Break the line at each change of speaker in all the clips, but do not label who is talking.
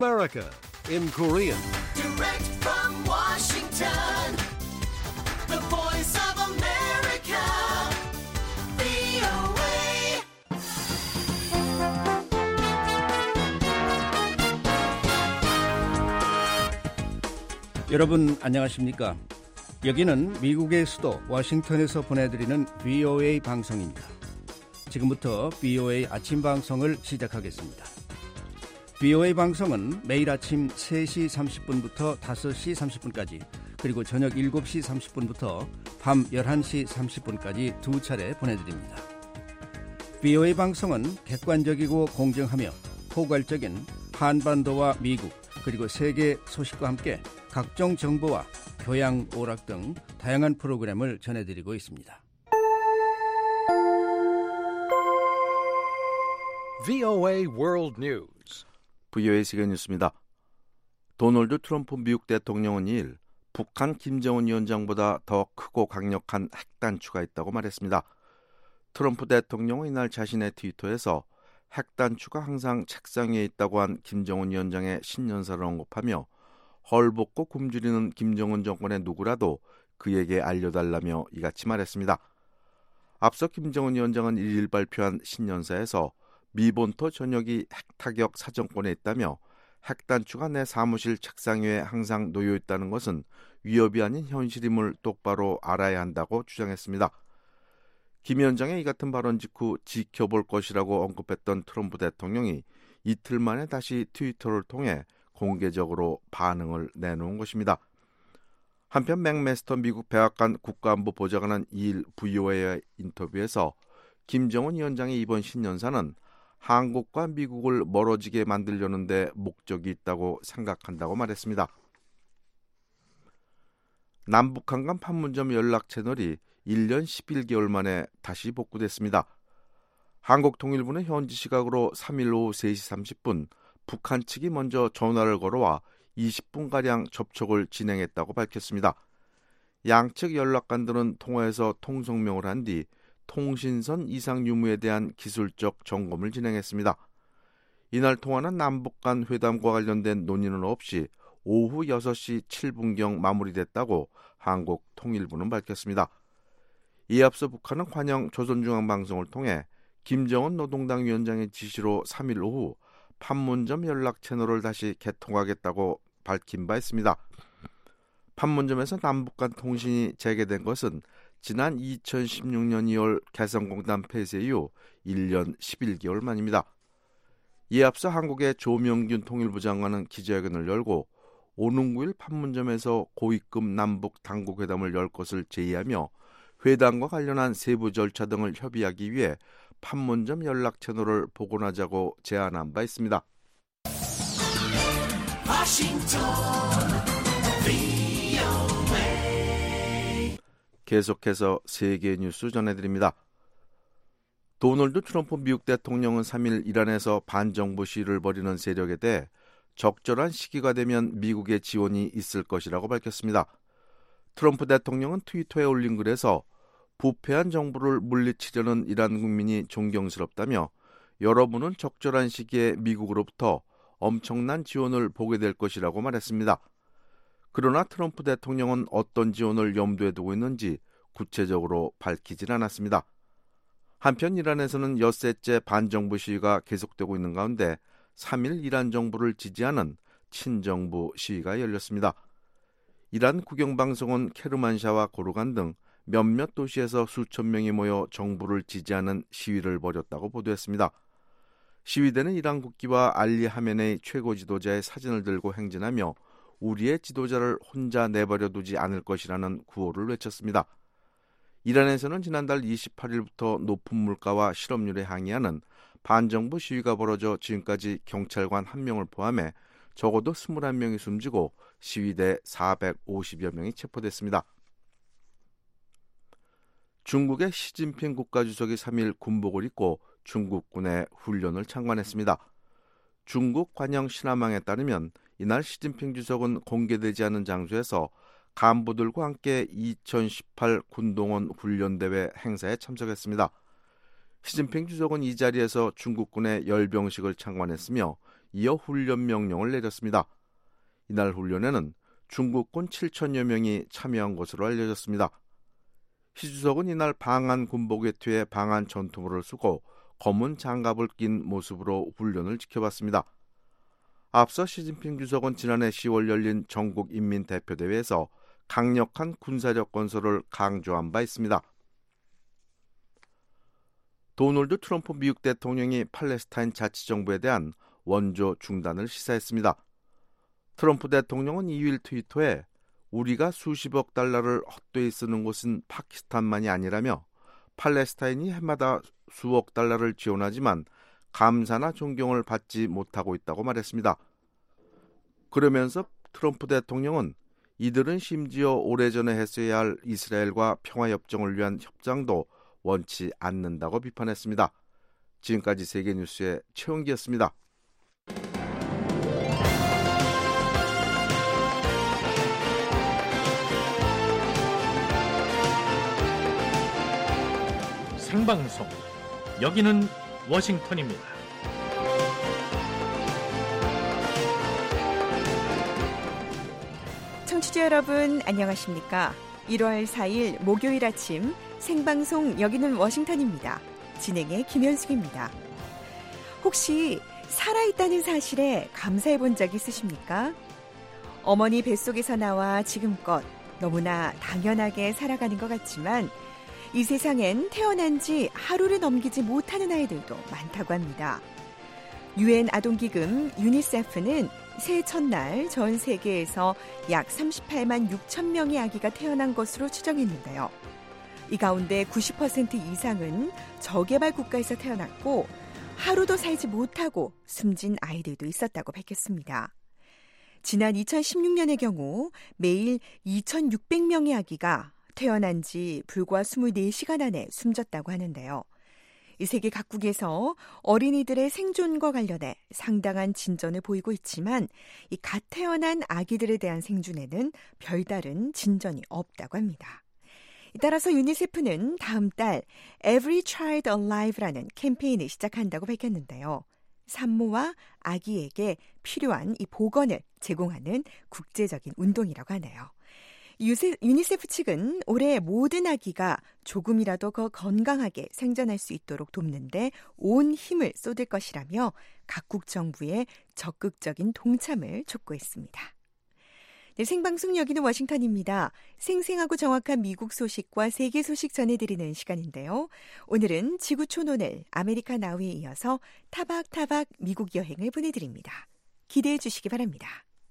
America in Korean.
Direct from Washington, the voice of America, VOA.
여러분 안녕하십니까? 여기는 미국의 수도 워싱턴에서 보내드리는 VOA 방송입니다. 지금부터 VOA 아침 방송을 시작하겠습니다. VOA 방송은 매일 아침 3시 30분부터 5시 30분까지 그리고 저녁 7시 30분부터 밤 11시 30분까지 두 차례 보내드립니다. VOA 방송은 객관적이고 공정하며 포괄적인 한반도와 미국 그리고 세계 소식과 함께 각종 정보와 교양, 오락 등 다양한 프로그램을 전해드리고 있습니다.
VOA World News.
VOA 세계 뉴스입니다. 도널드 트럼프 미국 대통령은 2일 북한 김정은 위원장보다 더 크고 강력한 핵단추가 있다고 말했습니다. 트럼프 대통령은 이날 자신의 트위터에서 핵단추가 항상 책상 위에 있다고 한 김정은 위원장의 신년사를 언급하며 헐벗고 굶주리는 김정은 정권의 누구라도 그에게 알려달라며 이같이 말했습니다. 앞서 김정은 위원장은 1일 발표한 신년사에서 미 본토 전역이 핵타격 사정권에 있다며 핵단추가 내 사무실 책상 위에 항상 놓여 있다는 것은 위협이 아닌 현실임을 똑바로 알아야 한다고 주장했습니다. 김 위원장의 이 같은 발언 직후 지켜볼 것이라고 언급했던 트럼프 대통령이 이틀 만에 다시 트위터를 통해 공개적으로 반응을 내놓은 것입니다. 한편 맥메스터 미국 백악관 국가안보 보좌관은 2일 VOA의 인터뷰에서 김정은 위원장의 이번 신년사는 한국과 미국을 멀어지게 만들려는 데 목적이 있다고 생각한다고 말했습니다. 남북한 간 판문점 연락 채널이 1년 11개월 만에 다시 복구됐습니다. 한국통일부는 현지 시각으로 3일 오후 3시 30분 북한 측이 먼저 전화를 걸어와 20분가량 접촉을 진행했다고 밝혔습니다. 양측 연락관들은 통화에서 통성명을 한 뒤 통신선 이상 유무에 대한 기술적 점검을 진행했습니다. 이날 통화는 남북 간 회담과 관련된 논의는 없이 오후 6시 7분경 마무리됐다고 한국통일부는 밝혔습니다. 이에 앞서 북한은 관영 조선중앙방송을 통해 김정은 노동당 위원장의 지시로 3일 오후 판문점 연락 채널을 다시 개통하겠다고 밝힌 바 있습니다. 판문점에서 남북 간 통신이 재개된 것은 지난 2016년 2월 개성공단 폐쇄 이후 1년 11개월 만입니다. 이에 앞서 한국의 조명균 통일부 장관은 기자회견을 열고 오는 9일 판문점에서 고위급 남북 당국회담을 열 것을 제의하며 회담과 관련한 세부 절차 등을 협의하기 위해 판문점 연락 채널을 복원하자고 제안한 바 있습니다. 계속해서 세계 뉴스 전해드립니다. 도널드 트럼프 미국 대통령은 3일 이란에서 반정부 시위를 벌이는 세력에 대해 적절한 시기가 되면 미국의 지원이 있을 것이라고 밝혔습니다. 트럼프 대통령은 트위터에 올린 글에서 부패한 정부를 물리치려는 이란 국민이 존경스럽다며 여러분은 적절한 시기에 미국으로부터 엄청난 지원을 보게 될 것이라고 말했습니다. 그러나 트럼프 대통령은 어떤 지원을 염두에 두고 있는지 구체적으로 밝히진 않았습니다. 한편 이란에서는 엿새째 반정부 시위가 계속되고 있는 가운데 3일 이란 정부를 지지하는 친정부 시위가 열렸습니다. 이란 국영방송은 케르만샤와 고르간 등 몇몇 도시에서 수천 명이 모여 정부를 지지하는 시위를 벌였다고 보도했습니다. 시위대는 이란 국기와 알리 하메네이 최고 지도자의 사진을 들고 행진하며 우리의 지도자를 혼자 내버려 두지 않을 것이라는 구호를 외쳤습니다. 이란에서는 지난달 28일부터 높은 물가와 실업률에 항의하는 반정부 시위가 벌어져 지금까지 경찰관 1명을 포함해 적어도 21명이 숨지고 시위대 450여 명이 체포됐습니다. 중국의 시진핑 국가주석이 3일 군복을 입고 중국군의 훈련을 참관했습니다. 중국 관영 신화망에 따르면 이날 시진핑 주석은 공개되지 않은 장소에서 간부들과 함께 2018 군동원 훈련대회 행사에 참석했습니다. 시진핑 주석은 이 자리에서 중국군의 열병식을 참관했으며 이어 훈련 명령을 내렸습니다. 이날 훈련에는 중국군 7천여 명이 참여한 것으로 알려졌습니다. 시 주석은 이날 방한 군복 외투에 방한 전투모를 쓰고 검은 장갑을 낀 모습으로 훈련을 지켜봤습니다. 앞서 시진핑 주석은 지난해 10월 열린 전국인민대표대회에서 강력한 군사력 건설을 강조한 바 있습니다. 도널드 트럼프 미국 대통령이 팔레스타인 자치정부에 대한 원조 중단을 시사했습니다. 트럼프 대통령은 2일 트위터에 우리가 수십억 달러를 헛되이 쓰는 곳은 파키스탄만이 아니라며 팔레스타인이 해마다 수억 달러를 지원하지만 감사나 존경을 받지 못하고 있다고 말했습니다. 그러면서 트럼프 대통령은 이들은 심지어 오래전에 했어야 할 이스라엘과 평화협정을 위한 협상도 원치 않는다고 비판했습니다. 지금까지 세계뉴스의 최원기였습니다.
생방송 여기는 워싱턴입니다.
청취자 여러분 안녕하십니까? 1월 4일 목요일 아침 생방송 여기는 워싱턴입니다. 진행의 김현숙입니다. 혹시 살아있다는 사실에 감사해 본 적 있으십니까? 어머니 뱃속에서 나와 지금껏 너무나 당연하게 살아가는 것 같지만 이 세상엔 태어난 지 하루를 넘기지 못하는 아이들도 많다고 합니다. 유엔 아동기금 유니세프는 새해 첫날 전 세계에서 약 38만 6천 명의 아기가 태어난 것으로 추정했는데요. 이 가운데 90% 이상은 저개발 국가에서 태어났고 하루도 살지 못하고 숨진 아이들도 있었다고 밝혔습니다. 지난 2016년의 경우 매일 2,600명의 아기가 태어난 지 불과 24시간 안에 숨졌다고 하는데요. 이 세계 각국에서 어린이들의 생존과 관련해 상당한 진전을 보이고 있지만 이 갓 태어난 아기들에 대한 생존에는 별다른 진전이 없다고 합니다. 따라서 유니세프는 다음 달 Every Child Alive라는 캠페인을 시작한다고 밝혔는데요. 산모와 아기에게 필요한 이 보건을 제공하는 국제적인 운동이라고 하네요. 유니세프 측은 올해 모든 아기가 조금이라도 더 건강하게 생존할 수 있도록 돕는데 온 힘을 쏟을 것이라며 각국 정부의 적극적인 동참을 촉구했습니다. 네, 생방송 여기는 워싱턴입니다. 생생하고 정확한 미국 소식과 세계 소식 전해드리는 시간인데요. 오늘은 지구촌 오늘 아메리카 나우에 이어서 타박타박 미국 여행을 보내드립니다. 기대해 주시기 바랍니다.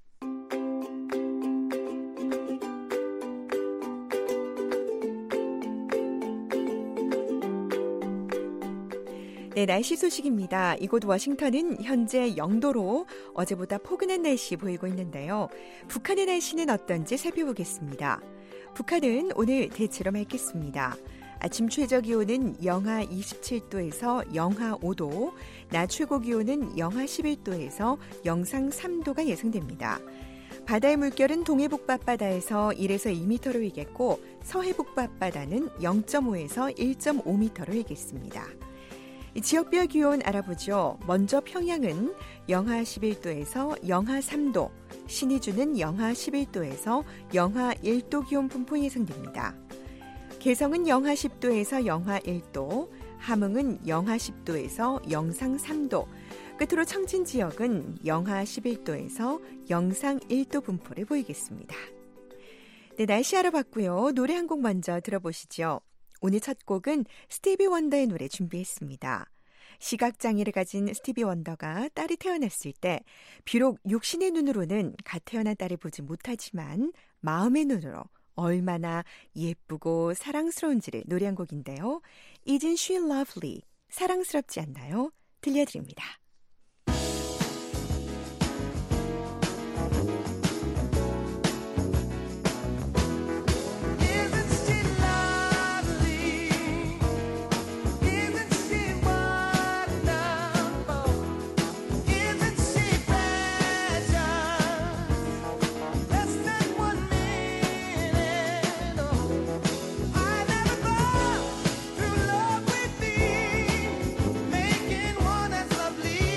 네, 날씨 소식입니다. 이곳 워싱턴은 현재 0도로 어제보다 포근한 날씨 보이고 있는데요. 북한의 날씨는 어떤지 살펴보겠습니다. 북한은 오늘 대체로 맑겠습니다. 아침 최저 기온은 영하 27도에서 영하 5도, 낮 최고 기온은 영하 11도에서 영상 3도가 예상됩니다. 바다의 물결은 동해북바다에서 1에서 2m로 일겠고 서해북바 바다는 0.5에서 1.5m로 일겠습니다. 지역별 기온 알아보죠. 먼저 평양은 영하 11도에서 영하 3도, 신의주는 영하 11도에서 영하 1도 기온 분포 예상됩니다. 개성은 영하 10도에서 영하 1도, 함흥은 영하 10도에서 영상 3도, 끝으로 청진 지역은 영하 11도에서 영상 1도 분포를 보이겠습니다. 네, 날씨 알아봤고요. 노래 한 곡 먼저 들어보시죠. 오늘 첫 곡은 스티비 원더의 노래 준비했습니다. 시각장애를 가진 스티비 원더가 딸이 태어났을 때 비록 육신의 눈으로는 갓 태어난 딸을 보지 못하지만 마음의 눈으로 얼마나 예쁘고 사랑스러운지를 노래한 곡인데요. Isn't she lovely? 사랑스럽지 않나요? 들려드립니다.
Making one as lovely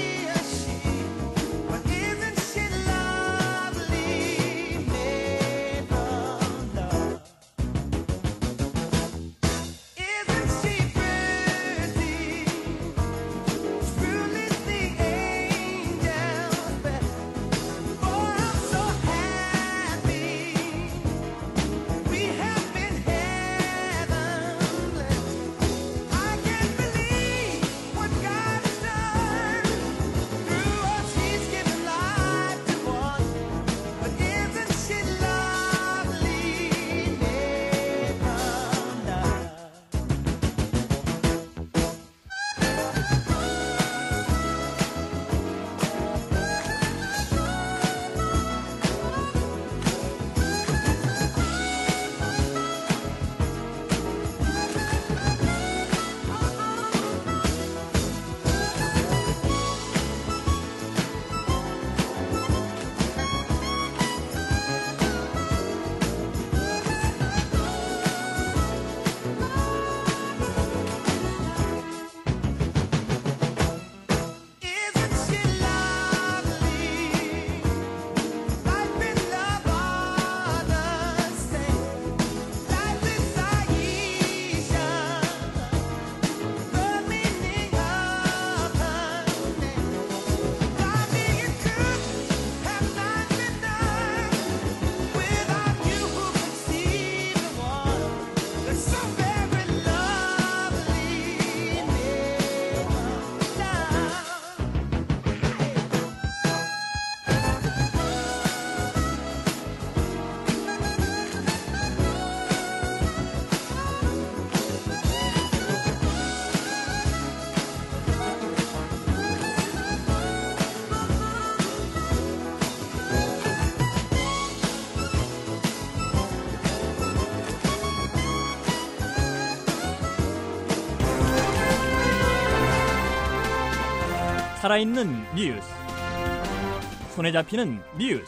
살아있는 뉴스, 손에 잡히는 뉴스,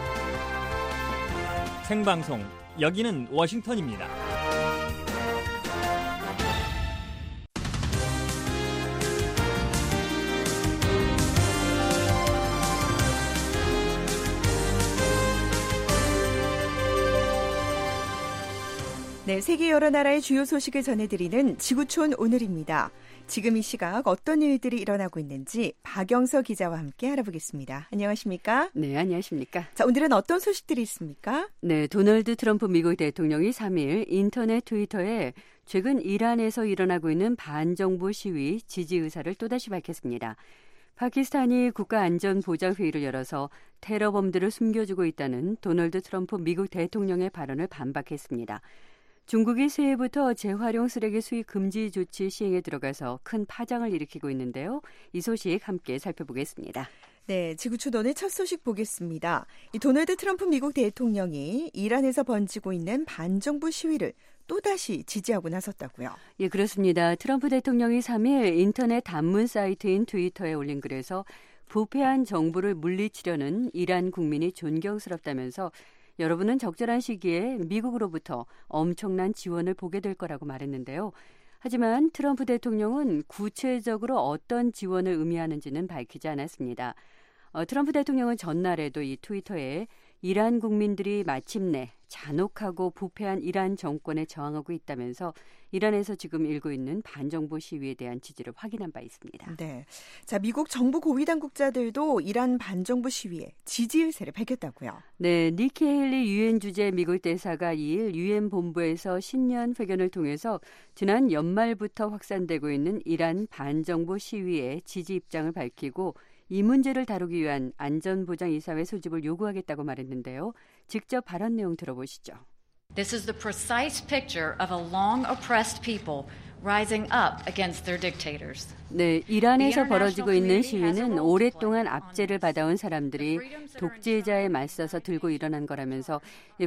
생방송 여기는 워싱턴입니다.
네, 세계 여러 나라의 주요 소식을 전해드리는 지구촌 오늘입니다. 지금 이 시각 어떤 일들이 일어나고 있는지 박영서 기자와 함께 알아보겠습니다. 안녕하십니까?
네, 안녕하십니까?
자, 오늘은 어떤 소식들이 있습니까?
네, 도널드 트럼프 미국 대통령이 3일 인터넷 트위터에 최근 이란에서 일어나고 있는 반정부 시위 지지 의사를 또다시 밝혔습니다. 파키스탄이 국가안전보장회의를 열어서 테러범들을 숨겨주고 있다는 도널드 트럼프 미국 대통령의 발언을 반박했습니다. 중국이 새해부터 재활용 쓰레기 수입 금지 조치 시행에 들어가서 큰 파장을 일으키고 있는데요. 이 소식 함께 살펴보겠습니다.
네, 지구촌 오늘 첫 소식 보겠습니다. 이 도널드 트럼프 미국 대통령이 이란에서 번지고 있는 반정부 시위를 또다시 지지하고 나섰다고요.
예, 그렇습니다. 트럼프 대통령이 3일 인터넷 단문 사이트인 트위터에 올린 글에서 부패한 정부를 물리치려는 이란 국민이 존경스럽다면서 여러분은 적절한 시기에 미국으로부터 엄청난 지원을 보게 될 거라고 말했는데요. 하지만 트럼프 대통령은 구체적으로 어떤 지원을 의미하는지는 밝히지 않았습니다. 트럼프 대통령은 전날에도 이 트위터에 이란 국민들이 마침내 잔혹하고 부패한 이란 정권에 저항하고 있다면서 이란에서 지금 일고 있는 반정부 시위에 대한 지지를 확인한 바 있습니다.
네, 자 미국 정부 고위 당국자들도 이란 반정부 시위에 지지 의사를 밝혔다고요.
네, 니키 헤일리 유엔 주재 미국 대사가 2일 유엔 본부에서 신년 회견을 통해서 지난 연말부터 확산되고 있는 이란 반정부 시위에 지지 입장을 밝히고 이 문제를 다루기 위한 안전보장이사회 소집을 요구하겠다고 말했는데요. 직접 발언 내용 들어보시죠.
This is the precise picture of a long oppressed people rising up against their dictators.
네, 이란에서 벌어지고 있는 시위는 오랫동안 압제를 받아온 사람들이 독재자에 맞서서 들고 일어난 거라면서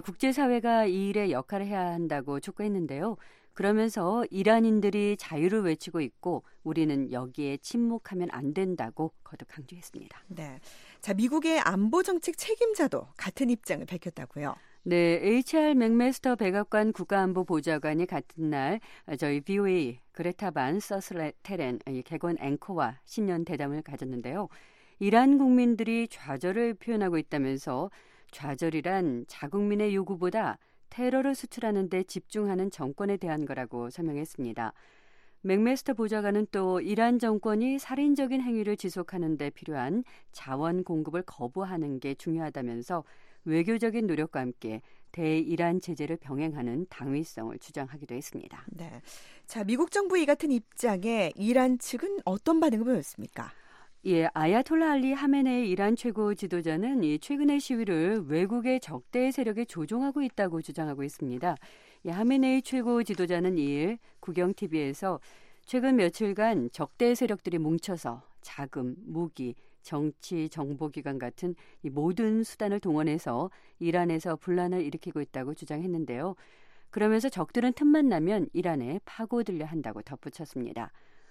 국제사회가 이 일에 역할을 해야 한다고 촉구했는데요. 그러면서 이란인들이 자유를 외치고 있고 우리는 여기에 침묵하면 안 된다고 거듭 강조했습니다.
네, 자 미국의 안보 정책 책임자도 같은 입장을 밝혔다고요.
네, HR 맥메스터 백악관 국가안보보좌관이 같은 날 저희 VOA 그레타 반 서슬테렌 객원 앵커와 신년 대담을 가졌는데요. 이란 국민들이 좌절을 표현하고 있다면서 좌절이란 자국민의 요구보다 테러를 수출하는 데 집중하는 정권에 대한 거라고 설명했습니다. 맥메스터 보좌관은 또 이란 정권이 살인적인 행위를 지속하는 데 필요한 자원 공급을 거부하는 게 중요하다면서 외교적인 노력과 함께 대이란 제재를 병행하는 당위성을 주장하기도 했습니다.
네, 자 미국 정부 이 같은 입장에 이란 측은 어떤 반응을 보였습니까?
예, 아야톨라 알리 하메네이 이란 최고 지도자는 이 최근의 시위를 외국의 적대 세력에 조종하고 있다고 주장하고 있습니다. 하메네이 최고 지도자는 2일 국영TV에서 최근 며칠간 적대 세력들이 뭉쳐서 자금, 무기, 정치, 정보기관 같은 이 모든 수단을 동원해서 이란에서 분란을 일으키고 있다고 주장했는데요. 그러면서 적들은 틈만 나면 이란에 파고들려 한다고 덧붙였습니다.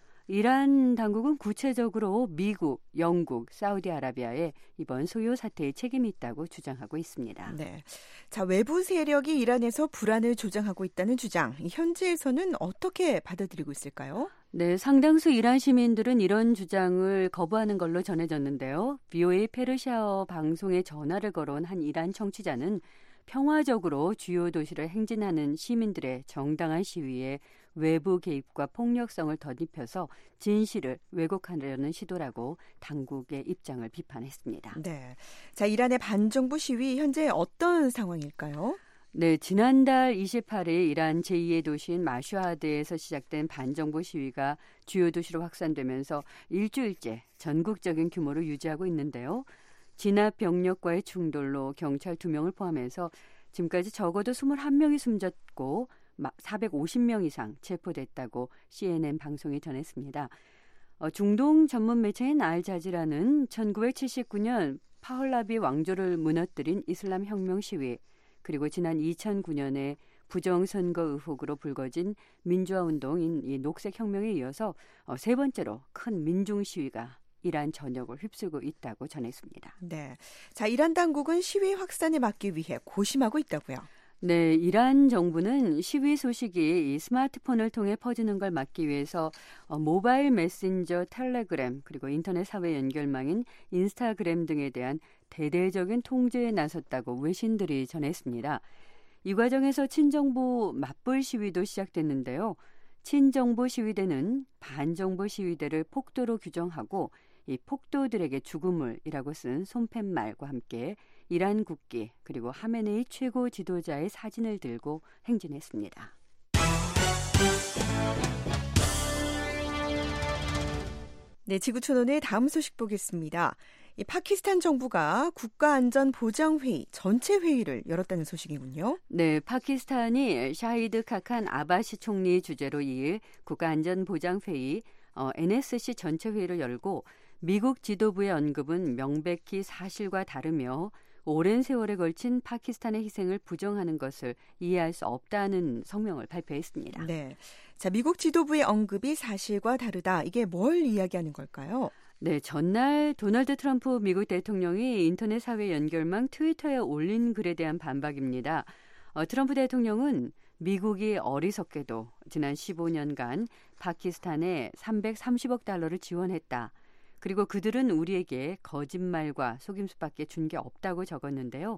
이란 당국은 구체적으로 미국, 영국, 사우디아라비아에 이번 소요 사태에 책임이 있다고 주장하고 있습니다.
네, 자 외부 세력이 이란에서 불안을 조장하고 있다는 주장, 현지에서는 어떻게 받아들이고 있을까요?
네, 상당수 이란 시민들은 이런 주장을 거부하는 걸로 전해졌는데요. VOA 페르시아어 방송에 전화를 걸어온 한 이란 청취자는 평화적으로 주요 도시를 행진하는 시민들의 정당한 시위에 외부 개입과 폭력성을 덧입혀서 진실을 왜곡하려는 시도라고 당국의 입장을 비판했습니다.
네, 자 이란의 반정부 시위 현재 어떤 상황일까요?
네, 지난달 28일 이란 제2의 도시인 마슈하드에서 시작된 반정부 시위가 주요 도시로 확산되면서 일주일째 전국적인 규모를 유지하고 있는데요. 진압 병력과의 충돌로 경찰 2명을 포함해서 지금까지 적어도 21명이 숨졌고 450명 이상 체포됐다고 CNN 방송이 전했습니다. 중동 전문 매체인 알자지라는 1979년 파흘라비 왕조를 무너뜨린 이슬람 혁명 시위, 그리고 지난 2009년에 부정선거 의혹으로 불거진 민주화 운동인 이 녹색 혁명에 이어서 세 번째로 큰 민중 시위가 이란 전역을 휩쓸고 있다고 전했습니다.
네. 자, 이란 당국은 시위 확산을 막기 위해 고심하고 있다고요.
네, 이란 정부는 시위 소식이 이 스마트폰을 통해 퍼지는 걸 막기 위해서 모바일 메신저 텔레그램 그리고 인터넷 사회 연결망인 인스타그램 등에 대한 대대적인 통제에 나섰다고 외신들이 전했습니다. 이 과정에서 친정부 맞불 시위도 시작됐는데요. 친정부 시위대는 반정부 시위대를 폭도로 규정하고 이 폭도들에게 죽음을이라고 쓴 손팻말과 함께 이란 국기 그리고 하메네이 최고 지도자의 사진을 들고 행진했습니다.
네, 지구촌오늘 다음 소식 보겠습니다. 이 파키스탄 정부가 국가안전보장회의 전체 회의를 열었다는 소식이군요.
네, 파키스탄이 샤히드 카칸 아바시 총리 주재로 2일 국가안전보장회의 NSC 전체 회의를 열고 미국 지도부의 언급은 명백히 사실과 다르며 오랜 세월에 걸친 파키스탄의 희생을 부정하는 것을 이해할 수 없다는 성명을 발표했습니다.
네, 자, 미국 지도부의 언급이 사실과 다르다. 이게 뭘 이야기하는 걸까요?
네, 전날 도널드 트럼프 미국 대통령이 인터넷 사회 연결망 트위터에 올린 글에 대한 반박입니다. 트럼프 대통령은 미국이 어리석게도 지난 15년간 파키스탄에 330억 달러를 지원했다. 그리고 그들은 우리에게 거짓말과 속임수밖에 준 게 없다고 적었는데요.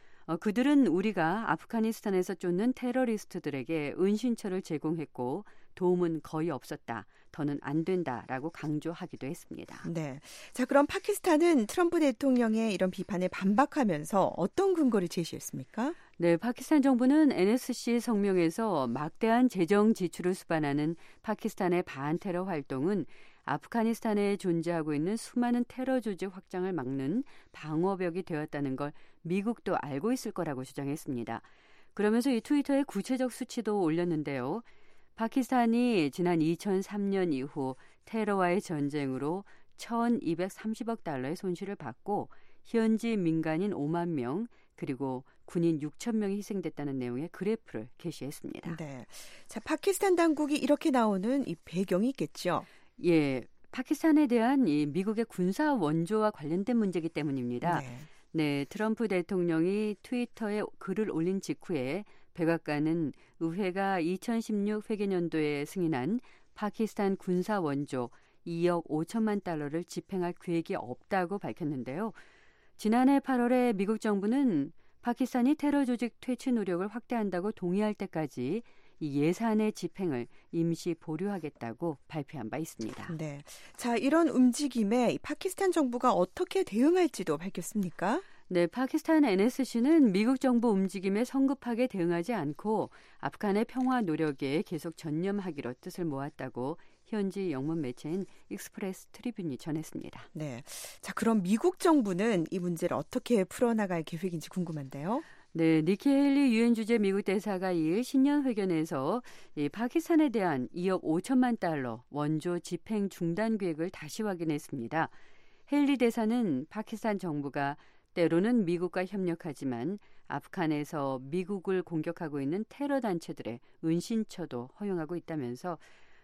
그들은 우리가 아프가니스탄에서 쫓는 테러리스트들에게 은신처를 제공했고 도움은 거의 없었다. 더는 안 된다라고 강조하기도 했습니다.
네, 자, 그럼 파키스탄은 트럼프 대통령의 이런 비판에 반박하면서 어떤 근거를 제시했습니까?
네, 파키스탄 정부는 NSC 성명에서 막대한 재정 지출을 수반하는 파키스탄의 반테러 활동은 아프가니스탄에 존재하고 있는 수많은 테러 조직 확장을 막는 방어벽이 되었다는 걸 미국도 알고 있을 거라고 주장했습니다. 그러면서 이 트위터에 구체적 수치도 올렸는데요. 파키스탄이 지난 2003년 이후 테러와의 전쟁으로 1,230억 달러의 손실을 받고 현지 민간인 5만 명 그리고 군인 6천 명이 희생됐다는 내용의 그래프를 게시했습니다.
네, 자, 파키스탄 당국이 이렇게 나오는 이 배경이 있겠죠?
예, 파키스탄에 대한 이 미국의 군사 원조와 관련된 문제이기 때문입니다. 네, 트럼프 대통령이 트위터에 글을 올린 직후에 백악관은 의회가 2016 회계년도에 승인한 파키스탄 군사 원조 2억 5천만 달러를 집행할 계획이 없다고 밝혔는데요. 지난해 8월에 미국 정부는 파키스탄이 테러 조직 퇴치 노력을 확대한다고 동의할 때까지 이 예산의 집행을 임시 보류하겠다고 발표한 바 있습니다.
네, 자, 이런 움직임에 파키스탄 정부가 어떻게 대응할지도 밝혔습니까?
네, 파키스탄 NSC는 미국 정부 움직임에 성급하게 대응하지 않고 아프간의 평화 노력에 계속 전념하기로 뜻을 모았다고 현지 영문 매체인 익스프레스 트리뷴이 전했습니다.
네, 자, 그럼 미국 정부는 이 문제를 어떻게 풀어나갈 계획인지 궁금한데요.
네, 니키 헤일리 유엔 주재 미국 대사가 2일 신년 회견에서 이 파키스탄에 대한 2억 5천만 달러 원조 집행 중단 계획을 다시 확인했습니다. 헤일리 대사는 파키스탄 정부가 때로는 미국과 협력하지만 아프간에서 미국을 공격하고 있는 테러 단체들의 은신처도 허용하고 있다면서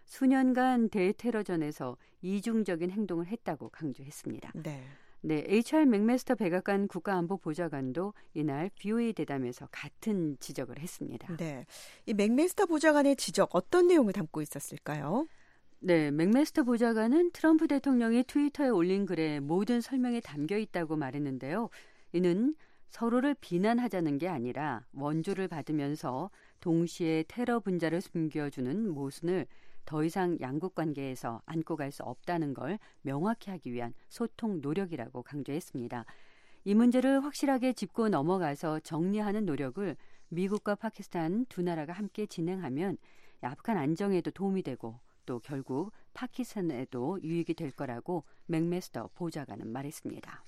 수년간 대테러전에서 이중적인 행동을 했다고 강조했습니다. 네, HR 맥메스터 백악관 국가안보보좌관도 이날 VOA 대담에서 같은 지적을 했습니다.
네, 이 맥메스터 보좌관의 지적 어떤 내용을 담고 있었을까요?
네, 맥메스터 보좌관은 트럼프 대통령이 트위터에 올린 글에 모든 설명이 담겨 있다고 말했는데요. 이는 서로를 비난하자는 게 아니라 원조를 받으면서 동시에 테러 분자를 숨겨주는 모순을 더 이상 양국 관계에서 안고 갈 수 없다는 걸 명확히 하기 위한 소통 노력이라고 강조했습니다. 이 문제를 확실하게 짚고 넘어가서 정리하는 노력을 미국과 파키스탄 두 나라가 함께 진행하면 아프간 안정에도 도움이 되고 또 결국 파키스탄에도 유익이 될 거라고 맥메스터 보좌관은 말했습니다.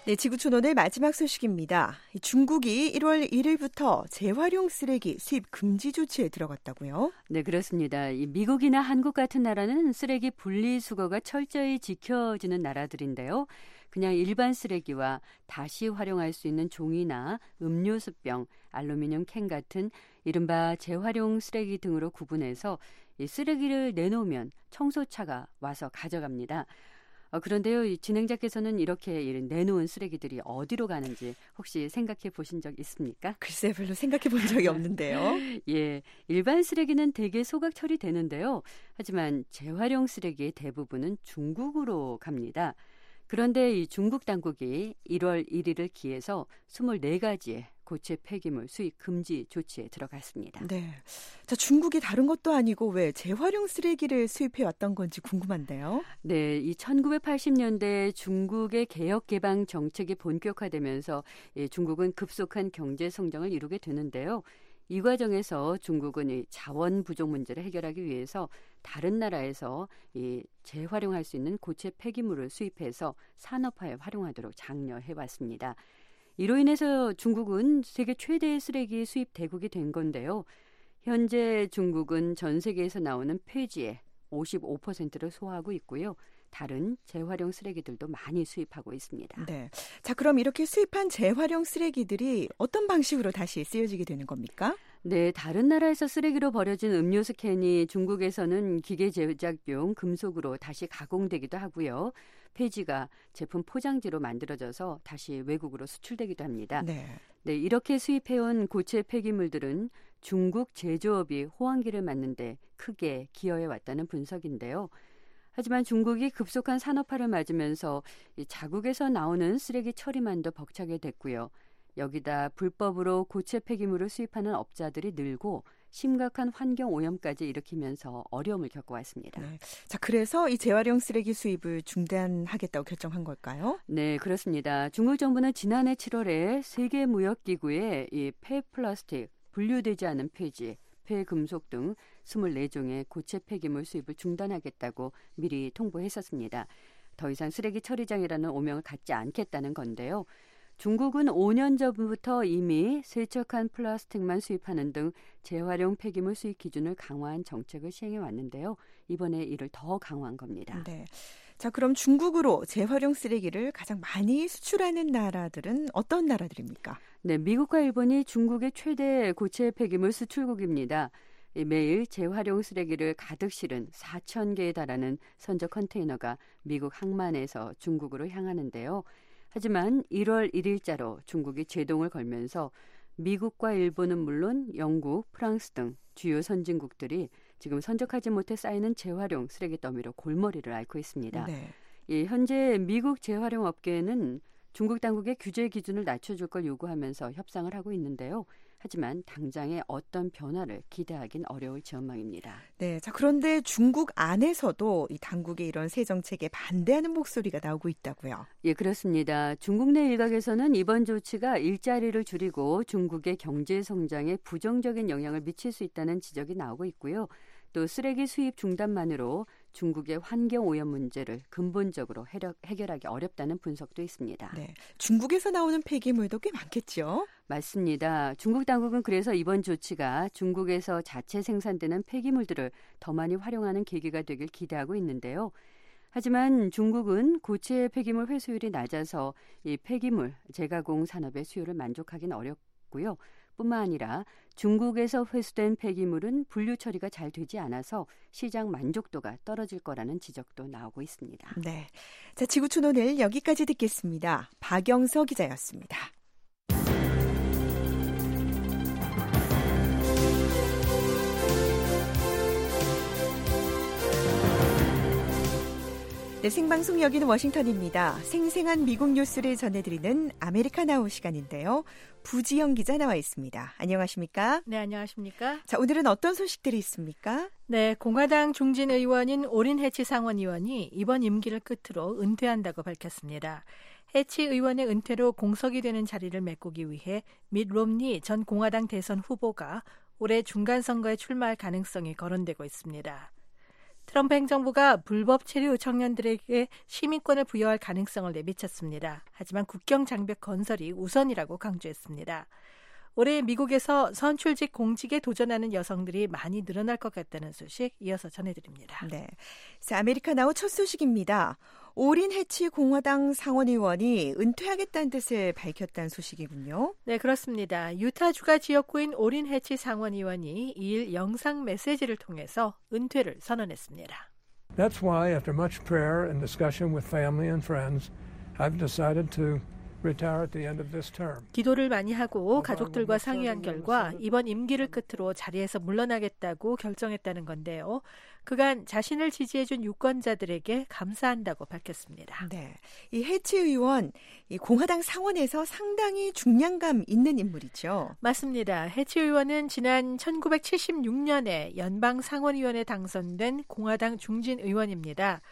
네, 지구촌 오늘 마지막 소식입니다. 중국이 1월 1일부터 재활용 쓰레기 수입 금지 조치에 들어갔다고요?
네, 그렇습니다. 미국이나 한국 같은 나라는 쓰레기 분리수거가 철저히 지켜지는 나라들인데요. 그냥 일반 쓰레기와 다시 활용할 수 있는 종이나 음료수병, 알루미늄 캔 같은 이른바 재활용 쓰레기 등으로 구분해서 이 쓰레기를 내놓으면 청소차가 와서 가져갑니다. 그런데요, 진행자께서는 이렇게 내놓은 쓰레기들이 어디로 가는지 혹시 생각해 보신 적 있습니까?
글쎄, 별로 생각해 본 적이 없는데요.
예, 일반 쓰레기는 대개 소각 처리되는데요. 하지만 재활용 쓰레기의 대부분은 중국으로 갑니다. 그런데 이 중국 당국이 1월 1일을 기해서 24가지의 고체 폐기물 수입 금지 조치에 들어갔습니다.
네, 자, 중국이 다른 것도 아니고 왜 재활용 쓰레기를 수입해 왔던 건지 궁금한데요.
네, 이 1980년대 중국의 개혁 개방 정책이 본격화되면서 중국은 급속한 경제 성장을 이루게 되는데요. 이 과정에서 중국은 이 자원 부족 문제를 해결하기 위해서 다른 나라에서 이 재활용할 수 있는 고체 폐기물을 수입해서 산업화에 활용하도록 장려해 왔습니다. 이로 인해서 중국은 세계 최대의 쓰레기 수입 대국이 된 건데요. 현재 중국은 전 세계에서 나오는 폐지의 55%를 소화하고 있고요. 다른 재활용 쓰레기들도 많이 수입하고 있습니다.
네, 자, 그럼 이렇게 수입한 재활용 쓰레기들이 어떤 방식으로 다시 쓰여지게 되는 겁니까?
네, 다른 나라에서 쓰레기로 버려진 음료수 캔이 중국에서는 기계 제작용 금속으로 다시 가공되기도 하고요. 폐지가 제품 포장지로 만들어져서 다시 외국으로 수출되기도 합니다.
네,
이렇게 수입해온 고체 폐기물들은 중국 제조업이 호황기를 맞는데 크게 기여해 왔다는 분석인데요. 하지만 중국이 급속한 산업화를 맞으면서 이 자국에서 나오는 쓰레기 처리만도 벅차게 됐고요. 여기다 불법으로 고체 폐기물을 수입하는 업자들이 늘고 심각한 환경 오염까지 일으키면서 어려움을 겪어왔습니다.
네, 자, 그래서 이 재활용 쓰레기 수입을 중단하겠다고 결정한 걸까요?
네, 그렇습니다. 중국 정부는 지난해 7월에 세계무역기구에 이 폐플라스틱, 분류되지 않은 폐지, 폐금속 등 24종의 고체 폐기물 수입을 중단하겠다고 미리 통보했었습니다. 더 이상 쓰레기 처리장이라는 오명을 갖지 않겠다는 건데요. 중국은 5년 전부터 이미 세척한 플라스틱만 수입하는 등 재활용 폐기물 수입 기준을 강화한 정책을 시행해 왔는데요. 이번에 이를 더 강화한 겁니다.
네. 자, 그럼 중국으로 재활용 쓰레기를 가장 많이 수출하는 나라들은 어떤 나라들입니까?
네, 미국과 일본이 중국의 최대 고체 폐기물 수출국입니다. 매일 재활용 쓰레기를 가득 실은 4,000개에 달하는 선적 컨테이너가 미국 항만에서 중국으로 향하는데요. 하지만 1월 1일자로 중국이 제동을 걸면서 미국과 일본은 물론 영국, 프랑스 등 주요 선진국들이 지금 선적하지 못해 쌓이는 재활용 쓰레기 더미로 골머리를 앓고 있습니다.
네.
현재 미국 재활용 업계는 중국 당국의 규제 기준을 낮춰줄 걸 요구하면서 협상을 하고 있는데요. 하지만 당장의 어떤 변화를 기대하긴 어려울 전망입니다.
네, 자, 그런데 중국 안에서도 이 당국의 이런 새 정책에 반대하는 목소리가 나오고 있다고요.
예, 그렇습니다. 중국 내 일각에서는 이번 조치가 일자리를 줄이고 중국의 경제 성장에 부정적인 영향을 미칠 수 있다는 지적이 나오고 있고요. 또 쓰레기 수입 중단만으로 중국의 환경 오염 문제를 근본적으로 해결하기 어렵다는 분석도 있습니다.
네, 중국에서 나오는 폐기물도 꽤 많겠죠?
맞습니다. 중국 당국은 그래서 이번 조치가 중국에서 자체 생산되는 폐기물들을 더 많이 활용하는 계기가 되길 기대하고 있는데요. 하지만 중국은 고체 폐기물 회수율이 낮아서 이 폐기물 재가공 산업의 수요를 만족하기는 어렵고요. 뿐만 아니라 중국에서 회수된 폐기물은 분류 처리가 잘 되지 않아서 시장 만족도가 떨어질 거라는 지적도 나오고 있습니다.
네, 자, 지구촌 오늘 여기까지 듣겠습니다. 박영서 기자였습니다. 네, 생방송 여기는 워싱턴입니다. 생생한 미국 뉴스를 전해드리는 아메리카나우 시간인데요. 부지영 기자 나와 있습니다. 안녕하십니까?
네, 안녕하십니까?
자, 오늘은 어떤 소식들이 있습니까?
네, 공화당 중진 의원인 오린 해치 상원 의원이 이번 임기를 끝으로 은퇴한다고 밝혔습니다. 해치 의원의 은퇴로 공석이 되는 자리를 메꾸기 위해 밋 롬니 전 공화당 대선 후보가 올해 중간선거에 출마할 가능성이 거론되고 있습니다. 트럼프 행정부가 불법 체류 청년들에게 시민권을 부여할 가능성을 내비쳤습니다. 하지만 국경 장벽 건설이 우선이라고 강조했습니다. 올해 미국에서 선출직 공직에 도전하는 여성들이 많이 늘어날 것 같다는 소식 이어서 전해드립니다.
네, 아메리카 나우 첫 소식입니다. 오린 해치 공화당 상원의원이 은퇴하겠다는 뜻을 밝혔다는 소식이군요.
네, 그렇습니다. 유타주가 지역구인 오린 해치 상원의원이 2일 영상 메시지를 통해서 은퇴를 선언했습니다.
That's why after much prayer and discussion with family and friends, I've decided to retire at the end of this term.
기도를 많이 하고 가족들과 상의한 결과 이번 임기를 끝으로 자리에서 물러나겠다고 결정했다는 건데요. 그간 자신을 지지해준 유권자들에게 감사한다고 밝혔습니다.
네, 이 해치 의원, 이 공화당 상원에서 상당히 중량감 있는 인물이죠.
맞습니다. 해치 의원은 지난 1976년에 연방 상원의원에 당선된 공화당 중진 의원입니다.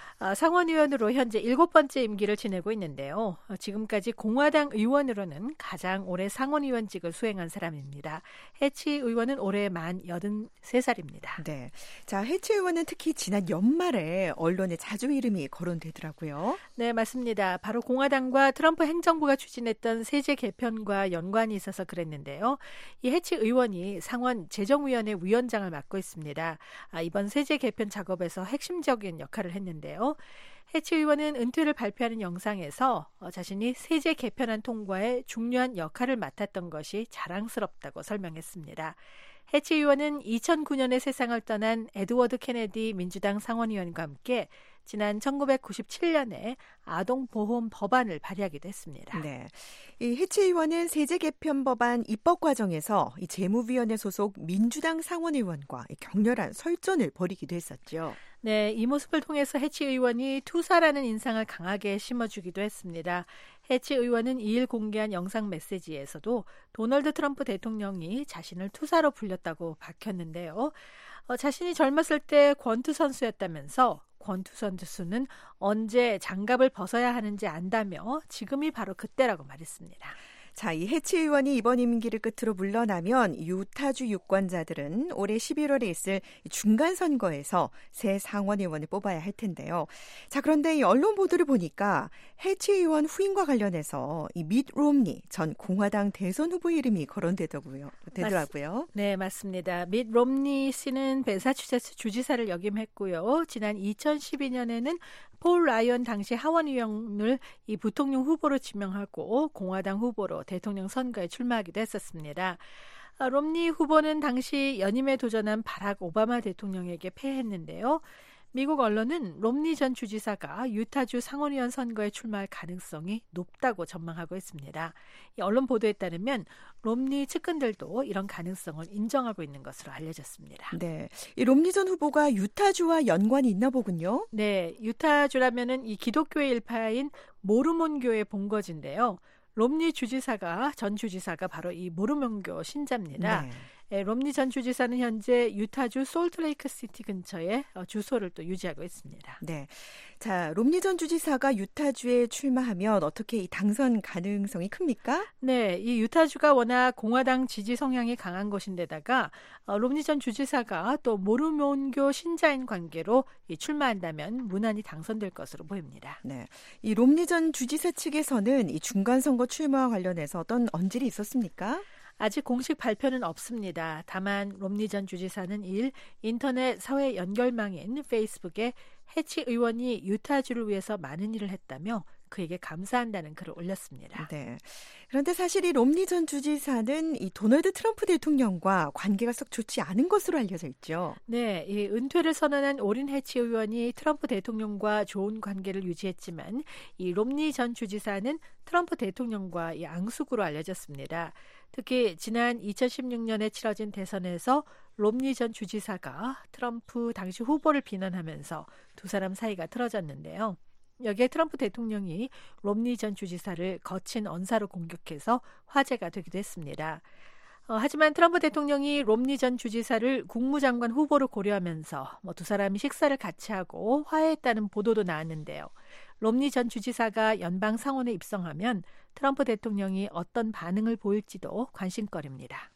상원의원으로 현재 7번째 임기를 지내고 있는데요. 지금까지 공화당 의원으로는 가장 오래 상원의원직을 수행한 사람입니다. 해치 의원은 올해 만 83살입니다.
네, 자, 해치 의원은 특히 지난 연말에 언론에 자주 이름이 거론되더라고요.
네, 맞습니다. 바로 공화당과 트럼프 행정부가 추진했던 세제 개편과 연관이 있어서 그랬는데요. 이 해치 의원이 상원 재정위원회 위원장을 맡고 있습니다. 이번 세제 개편 작업에서 핵심적인 역할을 했는데요. 해치 의원은 은퇴를 발표하는 영상에서 자신이 세제 개편안 통과에 중요한 역할을 맡았던 것이 자랑스럽다고 설명했습니다. 해치 의원은 2009년에 세상을 떠난 에드워드 케네디 민주당 상원의원과 함께 지난 1997년에 아동보험 법안을 발의하기도 했습니다.
네, 이 해치 의원은 세제 개편 법안 입법 과정에서 이 재무위원회 소속 민주당 상원의원과 격렬한 설전을 벌이기도 했었죠.
네, 이 모습을 통해서 해치 의원이 투사라는 인상을 강하게 심어주기도 했습니다. 해치 의원은 2일 공개한 영상 메시지에서도 도널드 트럼프 대통령이 자신을 투사로 불렸다고 밝혔는데요. 자신이 젊었을 때 권투 선수였다면서 권투 선수는 언제 장갑을 벗어야 하는지 안다며 지금이 바로 그때라고 말했습니다.
자, 이 해치 의원이 이번 임기를 끝으로 물러나면 유타주 유권자들은 올해 11월에 있을 중간 선거에서 새 상원의원을 뽑아야 할 텐데요. 자, 그런데 이 언론 보도를 보니까 해치 의원 후임과 관련해서 이 밋 롬니 전 공화당 대선 후보 이름이 거론되더라고요.
네, 맞습니다. 밋 롬니 씨는 매사추세츠 주지사를 역임했고요. 지난 2012년에는 폴 라이언 당시 하원의원을 이 부통령 후보로 지명하고 공화당 후보로 대통령 선거에 출마하기도 했었습니다. 롬니 후보는 당시 연임에 도전한 바락 오바마 대통령에게 패했는데요. 미국 언론은 롬니 전 주지사가 유타주 상원의원 선거에 출마할 가능성이 높다고 전망하고 있습니다. 이 언론 보도에 따르면 롬니 측근들도 이런 가능성을 인정하고 있는 것으로 알려졌습니다.
네, 이 롬니 전 후보가 유타주와 연관이 있나 보군요.
네, 유타주라면은 이 기독교의 일파인 모르몬교의 본거지인데요. 롬니 전 주지사가 바로 이 모르몬교 신자입니다.
네.
롬니 전 주지사는 현재 유타주 솔트레이크 시티 근처에 주소를 또 유지하고 있습니다.
네, 자, 롬니 전 주지사가 유타주에 출마하면 어떻게 이 당선 가능성이 큽니까?
네, 이 유타주가 워낙 공화당 지지 성향이 강한 곳인데다가 롬니 전 주지사가 또 모르몬교 신자인 관계로 출마한다면 무난히 당선될 것으로 보입니다.
네, 이 롬니 전 주지사 측에서는 이 중간 선거 출마와 관련해서 어떤 언질이 있었습니까?
아직 공식 발표는 없습니다. 다만 롬니 전 주지사는 2일 인터넷 사회 연결망인 페이스북에 해치 의원이 유타주를 위해서 많은 일을 했다며 그에게 감사한다는 글을 올렸습니다.
네. 그런데 사실 이 롬니 전 주지사는 이 도널드 트럼프 대통령과 관계가 썩 좋지 않은 것으로 알려져 있죠.
네, 이 은퇴를 선언한 오린 해치 의원이 트럼프 대통령과 좋은 관계를 유지했지만 이 롬니 전 주지사는 트럼프 대통령과 이 앙숙으로 알려졌습니다. 특히 지난 2016년에 치러진 대선에서 롬니 전 주지사가 트럼프 당시 후보를 비난하면서 두 사람 사이가 틀어졌는데요. 여기에 트럼프 대통령이 롬니 전 주지사를 거친 언사로 공격해서 화제가 되기도 했습니다. 하지만 트럼프 대통령이 롬니 전 주지사를 국무장관 후보로 고려하면서 두 사람이 식사를 같이 하고 화해했다는 보도도 나왔는데요. 롬니 전 주지사가 연방 상원에 입성하면 트럼프 대통령이 어떤 반응을 보일지도 관심거리입니다.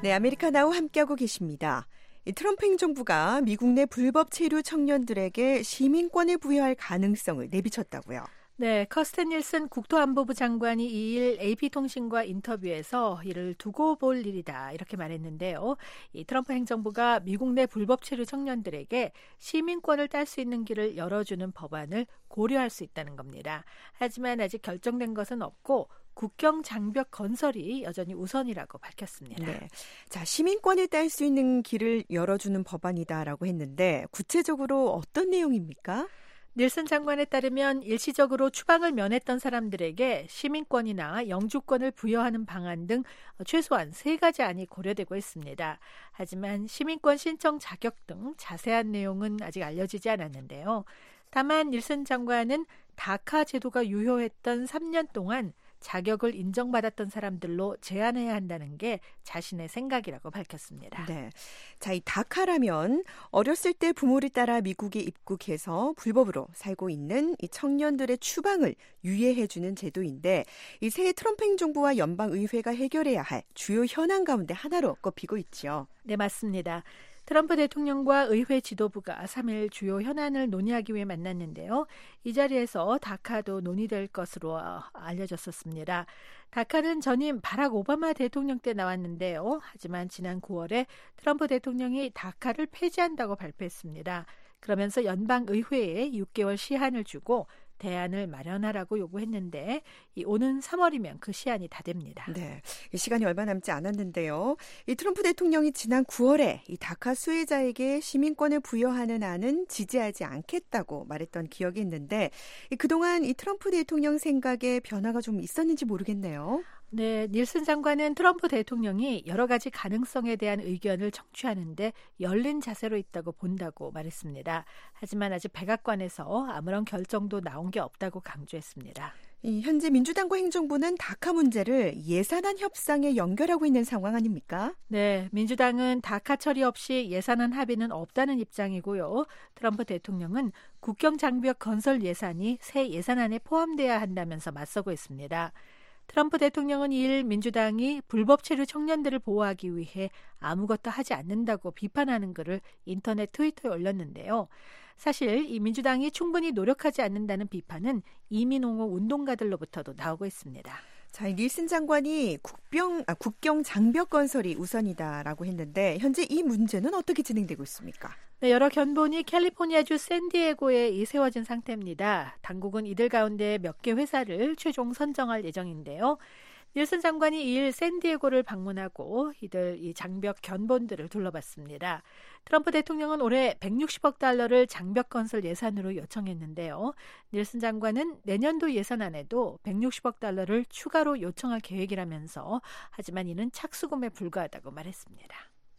네, 아메리카나우 함께하고 계십니다. 트럼프 행정부가 미국 내 불법 체류 청년들에게 시민권을 부여할 가능성을 내비쳤다고요.
네, 커스튼 닐슨 국토안보부 장관이 2일 AP통신과 인터뷰에서 이를 두고 볼 일이다 이렇게 말했는데요. 이 트럼프 행정부가 미국 내 불법 체류 청년들에게 시민권을 딸 수 있는 길을 열어주는 법안을 고려할 수 있다는 겁니다. 하지만 아직 결정된 것은 없고 국경 장벽 건설이 여전히 우선이라고 밝혔습니다.
네. 자, 시민권을 딸 수 있는 길을 열어주는 법안이다라고 했는데 구체적으로 어떤 내용입니까?
닐슨 장관에 따르면 일시적으로 추방을 면했던 사람들에게 시민권이나 영주권을 부여하는 방안 등 최소한 3가지 안이 고려되고 있습니다. 하지만 시민권 신청 자격 등 자세한 내용은 아직 알려지지 않았는데요. 다만 닐슨 장관은 다카 제도가 유효했던 3년 동안 자격을 인정받았던 사람들로 제한해야 한다는 게 자신의 생각이라고 밝혔습니다.
네, 자, 이 다카라면 어렸을 때 부모를 따라 미국에 입국해서 불법으로 살고 있는 이 청년들의 추방을 유예해주는 제도인데 이 새 트럼프 행정부와 연방의회가 해결해야 할 주요 현안 가운데 하나로 꼽히고 있죠.
네, 맞습니다. 트럼프 대통령과 의회 지도부가 3일 주요 현안을 논의하기 위해 만났는데요. 이 자리에서 다카도 논의될 것으로 알려졌었습니다. 다카는 전임 바락 오바마 대통령 때 나왔는데요. 하지만 지난 9월에 트럼프 대통령이 다카를 폐지한다고 발표했습니다. 그러면서 연방의회에 6개월 시한을 주고 대안을 마련하라고 요구했는데 오는 3월이면 그 시한이 다 됩니다.
네, 시간이 얼마 남지 않았는데요. 이 트럼프 대통령이 지난 9월에 이 다카 수혜자에게 시민권을 부여하는 안은 지지하지 않겠다고 말했던 기억이 있는데 그동안 이 트럼프 대통령 생각에 변화가 좀 있었는지 모르겠네요.
네, 닐슨 장관은 트럼프 대통령이 여러 가지 가능성에 대한 의견을 청취하는데 열린 자세로 있다고 본다고 말했습니다. 하지만 아직 백악관에서 아무런 결정도 나온 게 없다고 강조했습니다.
현재 민주당과 행정부는 다카 문제를 예산안 협상에 연결하고 있는 상황 아닙니까?
네, 민주당은 다카 처리 없이 예산안 합의는 없다는 입장이고요. 트럼프 대통령은 국경 장벽 건설 예산이 새 예산안에 포함돼야 한다면서 맞서고 있습니다. 트럼프 대통령은 2일 민주당이 불법 체류 청년들을 보호하기 위해 아무것도 하지 않는다고 비판하는 글을 인터넷 트위터에 올렸는데요. 사실 이 민주당이 충분히 노력하지 않는다는 비판은 이민옹호 운동가들로부터도 나오고 있습니다.
자, 닐슨 장관이 국경 장벽 건설이 우선이다라고 했는데 현재 이 문제는 어떻게 진행되고 있습니까?
네, 여러 견본이 캘리포니아주 샌디에고에 세워진 상태입니다. 당국은 이들 가운데 몇 개 회사를 최종 선정할 예정인데요. 닐슨 장관이 2일 샌디에고를 방문하고 이들 이 장벽 견본들을 둘러봤습니다. 트럼프 대통령은 올해 160억 달러를 장벽 건설 예산으로 요청했는데요. 닐슨 장관은 내년도 예산안에도 160억 달러를 추가로 요청할 계획이라면서 하지만 이는 착수금에 불과하다고 말했습니다.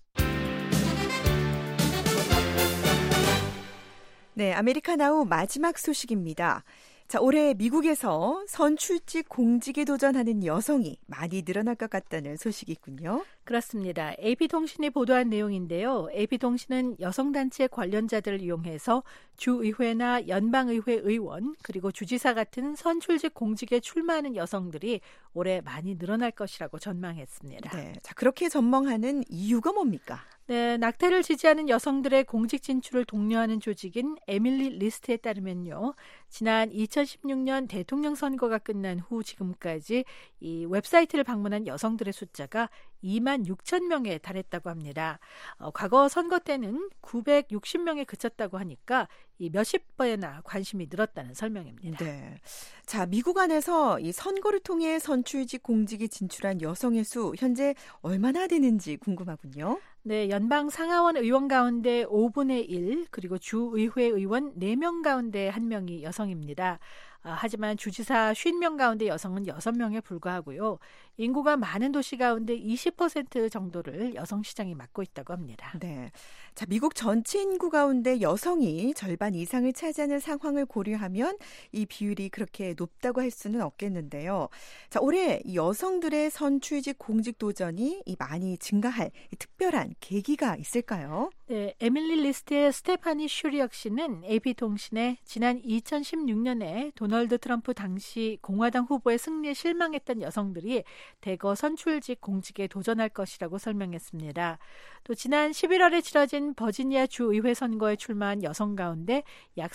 네, 아메리카나우 마지막 소식입니다. 자, 올해 미국에서 선출직 공직에 도전하는 여성이 많이 늘어날 것 같다는 소식이 있군요.
그렇습니다. AP통신이 보도한 내용인데요. AP통신은 여성단체 관련자들을 이용해서 주의회나 연방의회 의원 그리고 주지사 같은 선출직 공직에 출마하는 여성들이 올해 많이 늘어날 것이라고 전망했습니다.
네, 자, 그렇게 전망하는 이유가 뭡니까?
네, 낙태를 지지하는 여성들의 공직 진출을 독려하는 조직인 에밀리 리스트에 따르면요. 지난 2016년 대통령 선거가 끝난 후 지금까지 이 웹사이트를 방문한 여성들의 숫자가 2만 6천 명에 달했다고 합니다. 과거 선거 때는 960명에 그쳤다고 하니까 이 몇십 배나 관심이 늘었다는 설명입니다.
네. 자, 미국 안에서 이 선거를 통해 선출직 공직에 진출한 여성의 수 현재 얼마나 되는지 궁금하군요.
네, 연방 상하원 의원 가운데 5분의 1 그리고 주의회 의원 4명 가운데 1명이 여성입니다. 하지만 주지사 50명 가운데 여성은 6명에 불과하고요. 인구가 많은 도시 가운데 20% 정도를 여성 시장이 맡고 있다고 합니다.
네, 자, 미국 전체 인구 가운데 여성이 절반 이상을 차지하는 상황을 고려하면 이 비율이 그렇게 높다고 할 수는 없겠는데요. 자, 올해 여성들의 선출직 공직 도전이 많이 증가할 특별한 계기가 있을까요?
네, 에밀리 리스트의 스테파니 슈리역 씨는 AP통신에 지난 2016년에 도널드 트럼프 당시 공화당 후보의 승리에 실망했던 여성들이 대거 선출직 공직에 도전할 것이라고 설명했습니다. 또 지난 11월에 치러진 버지니아 주의회 선거에 출마한 여성 가운데 약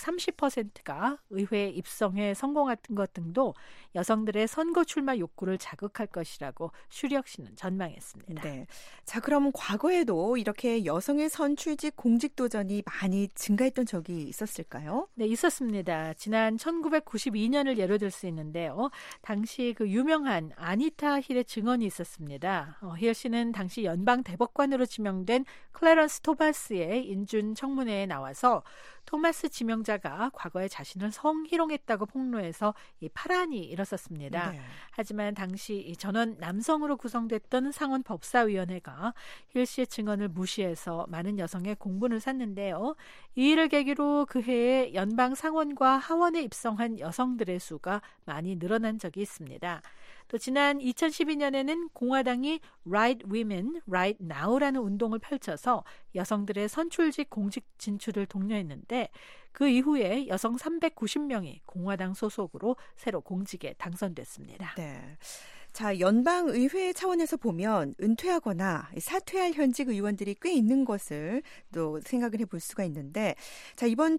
30%가 의회 입성에 성공한 것 등도 여성들의 선거 출마 욕구를 자극할 것이라고 슈리역 씨는 전망했습니다.
네. 자, 그럼 과거에도 이렇게 여성의 선출직 공직 도전이 많이 증가했던 적이 있었을까요?
네, 있었습니다. 지난 1992년을 예로 들 수 있는데요. 당시 그 유명한 아니타 힐의 증언이 있었습니다. 힐 씨는 당시 연방 대법관으로 지명된 클래런스 토마스의 인준 청문회에 나와서 토마스 지명자가 과거에 자신을 성희롱했다고 폭로해서 이 파란이 일었었습니다. 네. 하지만 당시 이 전원 남성으로 구성됐던 상원 법사위원회가 힐 씨의 증언을 무시해서 많은 여성의 공분을 샀는데요. 이 일을 계기로 그 해에 연방 상원과 하원에 입성한 여성들의 수가 많이 늘어난 적이 있습니다. 또 지난 2012년에는 공화당이 Right Women, Right Now라는 운동을 펼쳐서 여성들의 선출직 공직 진출을 독려했는데 그 이후에 여성 390명이 공화당 소속으로 새로 공직에 당선됐습니다.
네. 자, 연방의회 차원에서 보면 은퇴하거나 사퇴할 현직 의원들이 꽤 있는 것을 또 생각을 해볼 수가 있는데, 자, 이번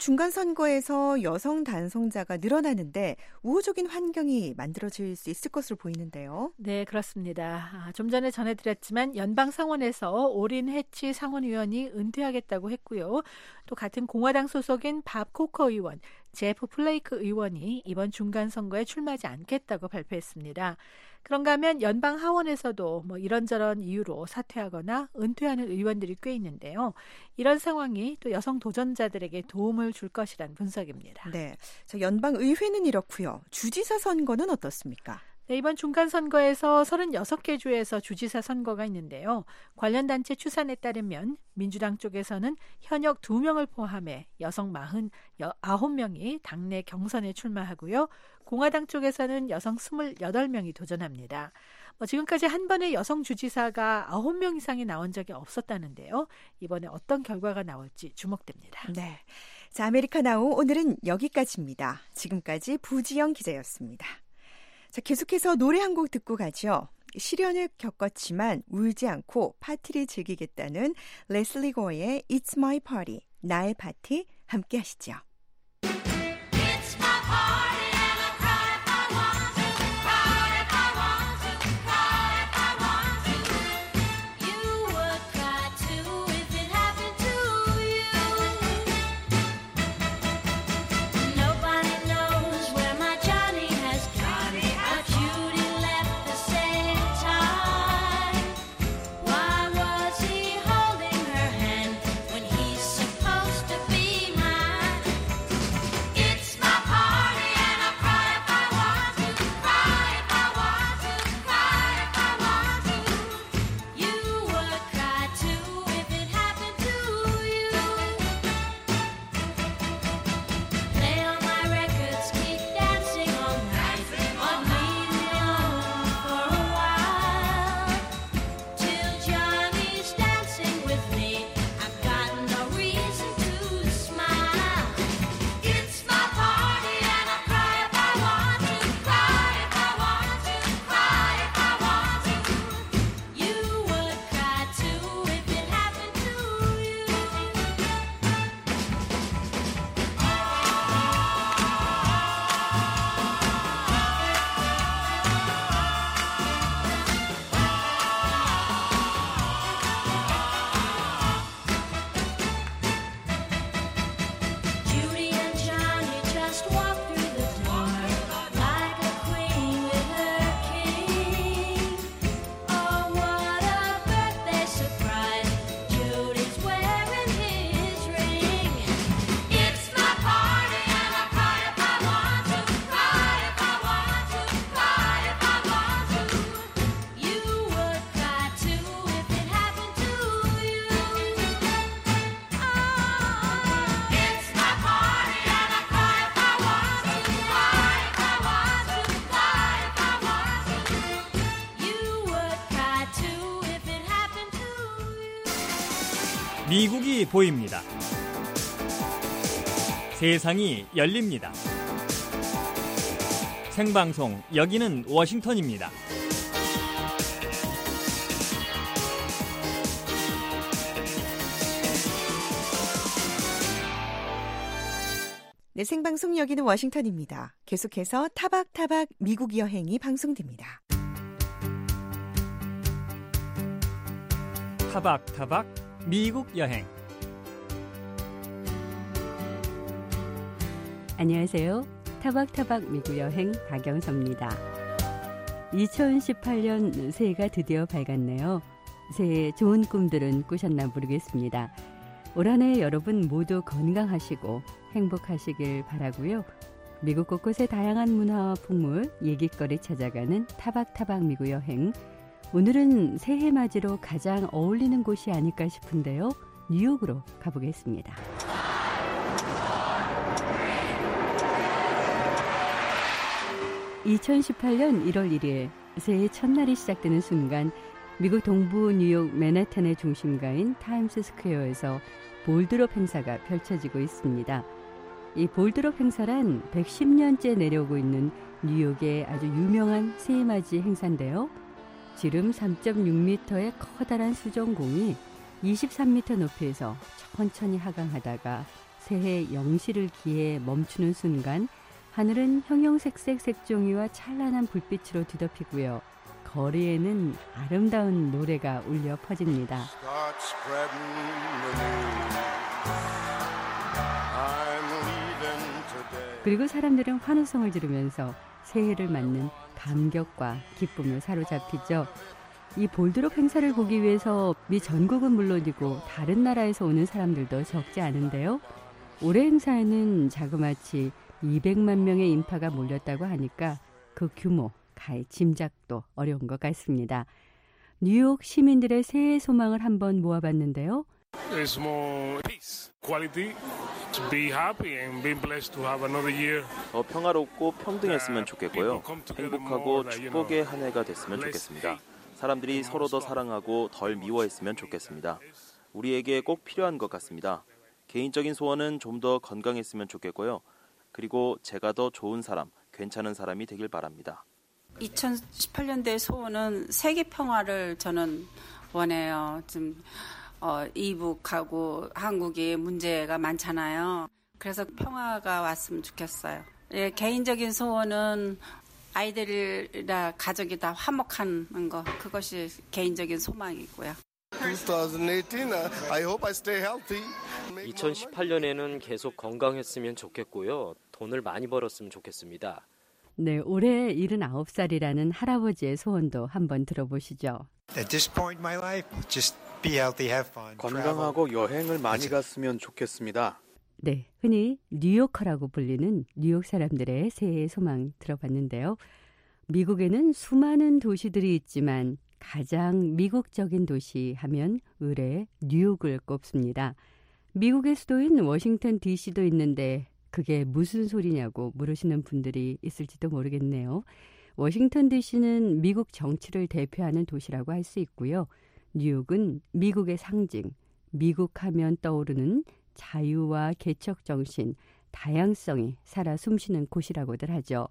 중간선거에서 여성 단성자가 늘어나는데 우호적인 환경이 만들어질 수 있을 것으로 보이는데요.
네, 그렇습니다. 좀 전에 전해드렸지만 연방상원에서 오린 해치 상원의원이 은퇴하겠다고 했고요. 또 같은 공화당 소속인 밥 코커 의원, 제프 플레이크 의원이 이번 중간선거에 출마하지 않겠다고 발표했습니다. 그런가 하면 연방 하원에서도 이런저런 이유로 사퇴하거나 은퇴하는 의원들이 꽤 있는데요. 이런 상황이 또 여성 도전자들에게 도움을 줄 것이란 분석입니다.
네, 자, 연방 의회는 이렇고요. 주지사 선거는 어떻습니까?
네, 이번 중간선거에서 36개 주에서 주지사 선거가 있는데요. 관련 단체 추산에 따르면 민주당 쪽에서는 현역 2명을 포함해 여성 49명이 당내 경선에 출마하고요. 공화당 쪽에서는 여성 28명이 도전합니다. 지금까지 한 번에 여성 주지사가 9명 이상이 나온 적이 없었다는데요. 이번에 어떤 결과가 나올지 주목됩니다.
네, 자, 아메리카나우 오늘은 여기까지입니다. 지금까지 부지영 기자였습니다. 자, 계속해서 노래 한 곡 듣고 가죠. 시련을 겪었지만 울지 않고 파티를 즐기겠다는 레슬리 고어의 It's My Party, 나의 파티 함께 하시죠.
It's my party and I cry if I want to, cry if I want to, cry if I want to. You would cry too if it happened to you. Nobody knows where my Johnny has gone, but Judy left the same time. Why was he holding her hand when he's supposed to be mine? It's my party and I cry if I want to, cry if I want to, cry if I want to. You would cry too if it happened to you. Play all my records, keep dancing all night, but leave me alone for a while. Till Johnny's dancing with me, I've got no reason to smile. It's my party and I cry if I want to, cry if I want to, cry if I want to. You would cry too if it happened to you. Judy and Johnny just walked through the door like a queen with her king. Oh, what a birthday surprise! Judy's wearing his ring. It's my party and I cry if I want to, cry if I want to, cry if I want to. You would cry too if it happened to you. It's my party and I cry if I want to, cry if I want to, cry if I want to. You would cry too if it happened to you.
미국이 보입니다. 세상이 열립니다. 생방송 여기는 워싱턴입니다.
네, 생방송 여기는 워싱턴입니다. 계속해서 타박타박 미국 여행이 방송됩니다.
타박타박 미국 여행.
안녕하세요. 타박타박 미국 여행 박영서입니다. 2018년 새해가 드디어 밝았네요. 새해 좋은 꿈들은 꾸셨나 모르겠습니다. 올 한 해 여러분 모두 건강하시고 행복하시길 바라고요. 미국 곳곳의 다양한 문화와 풍물, 얘기거리 찾아가는 타박타박 미국 여행. 오늘은 새해 맞이로 가장 어울리는 곳이 아닐까 싶은데요. 뉴욕으로 가보겠습니다. (2018년 1월 1일) 새해 첫날이 시작되는 순간 미국 동부 뉴욕 맨해튼의 중심가인 타임스 스퀘어에서 볼드롭 행사가 펼쳐지고 있습니다. 이 볼드롭 행사란 110년째 내려오고 있는 뉴욕의 아주 유명한 새해맞이 행사인데요. 지름 3.6m의 커다란 수정공이 23m 높이에서 천천히 하강하다가 새해 0시를 기해 멈추는 순간 하늘은 형형색색 색종이와 찬란한 불빛으로 뒤덮이고요. 거리에는 아름다운 노래가 울려 퍼집니다. 그리고 사람들은 환호성을 지르면서 새해를 맞는 감격과 기쁨을 사로잡히죠. 이 볼드롭 행사를 보기 위해서 미 전국은 물론이고 다른 나라에서 오는 사람들도 적지 않은데요. 올해 행사에는 자그마치 200만 명의 인파가 몰렸다고 하니까 그 규모 가히 짐작도 어려운 것 같습니다. 뉴욕 시민들의 새해 소망을 한번 모아봤는데요.
There's more peace, quality, to be happy and being blessed to have another year.
더 평화롭고 평등했으면 좋겠고요. 행복하고 축복의 한 해가 됐으면 좋겠습니다. 사람들이 서로 더 사랑하고 덜 미워했으면 좋겠습니다. 우리에게 꼭 필요한 것 같습니다. 개인적인 소원은 좀 더 건강했으면 좋겠고요. 그리고 제가 더 좋은 사람, 괜찮은 사람이 되길 바랍니다.
2018년도의 소원은 세계 평화를 저는 원해요. 좀 이북하고 한국이 문제가 많잖아요. 그래서 평화가 왔으면 좋겠어요. 예, 개인적인 소원은 아이들이나 가족이 다 화목하는 거, 그것이 개인적인 소망이고요.
2018년에는 계속 건강했으면 좋겠고요. 돈을 많이 벌었으면 좋겠습니다.
네, 올해 79살이라는 할아버지의 소원도 한번 들어보시죠.
At this point in my life, just be healthy, have fun.
건강하고 여행을 많이 갔으면 좋겠습니다.
네, 흔히 뉴요커라고 불리는 뉴욕 사람들의 새해 소망 들어봤는데요. 미국에는 수많은 도시들이 있지만 가장 미국적인 도시 하면 의뢰 뉴욕을 꼽습니다. 미국의 수도인 워싱턴 DC도 있는데 그게 무슨 소리냐고 물으시는 분들이 있을지도 모르겠네요. 워싱턴 DC는 미국 정치를 대표하는 도시라고 할 수 있고요. 뉴욕은 미국의 상징, 미국 하면 떠오르는 자유와 개척 정신, 다양성이 살아 숨쉬는 곳이라고들 하죠.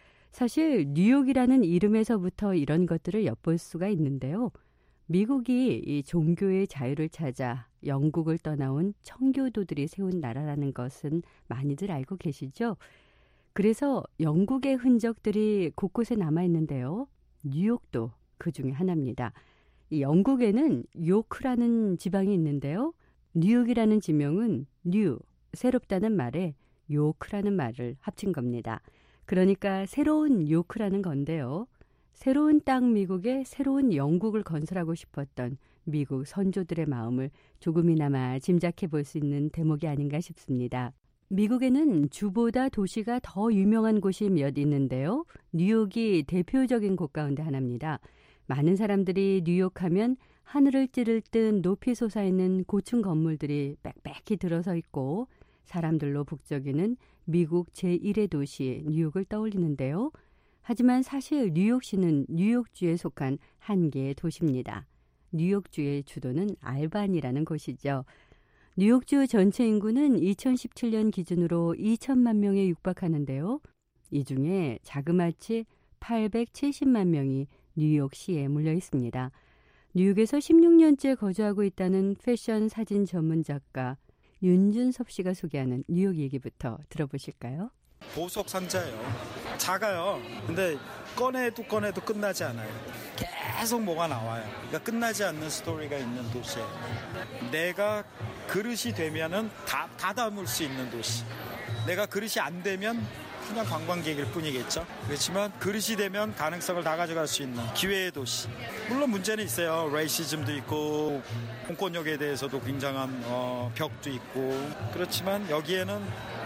사실 뉴욕이라는 이름에서부터 이런 것들을 엿볼 수가 있는데요. 미국이 이 종교의 자유를 찾아 영국을 떠나온 청교도들이 세운 나라라는 것은 많이들 알고 계시죠? 그래서 영국의 흔적들이 곳곳에 남아있는데요. 뉴욕도 그 중에 하나입니다. 이 영국에는 요크라는 지방이 있는데요. 뉴욕이라는 지명은 뉴, 새롭다는 말에 요크라는 말을 합친 겁니다. 그러니까 새로운 요크라는 건데요. 새로운 땅 미국에 새로운 영국을 건설하고 싶었던 미국 선조들의 마음을 조금이나마 짐작해 볼 수 있는 대목이 아닌가 싶습니다. 미국에는 주보다 도시가 더 유명한 곳이 몇 있는데요. 뉴욕이 대표적인 곳 가운데 하나입니다. 많은 사람들이 뉴욕하면 하늘을 찌를 듯 높이 솟아있는 고층 건물들이 빽빽히 들어서 있고 사람들로 북적이는 미국 제1의 도시 뉴욕을 떠올리는데요. 하지만 사실 뉴욕시는 뉴욕주에 속한 한 개의 도시입니다. 뉴욕주의 주도는 알바니라는 곳이죠. 뉴욕주 전체 인구는 2017년 기준으로 2천만 명에 육박하는데요. 이 중에 자그마치 870만 명이 뉴욕시에 몰려 있습니다. 뉴욕에서 16년째 거주하고 있다는 패션 사진 전문 작가 윤준섭 씨가 소개하는 뉴욕 얘기부터 들어보실까요?
보석 상자예요. 작아요. 근데 꺼내도 끝나지 않아요. 계속 뭐가 나와요. 그러니까 끝나지 않는 스토리가 있는 도시예요. 내가 그릇이 되면은 다 담을 수 있는 도시. 내가 그릇이 안 되면 그냥 관광객일 뿐이겠죠. 그렇지만 그릇이 되면 가능성을 다 가져갈 수 있는 기회의 도시. 물론 문제는 있어요. 레이시즘도 있고 공권력에 대해서도 굉장한 벽도 있고. 그렇지만 여기에는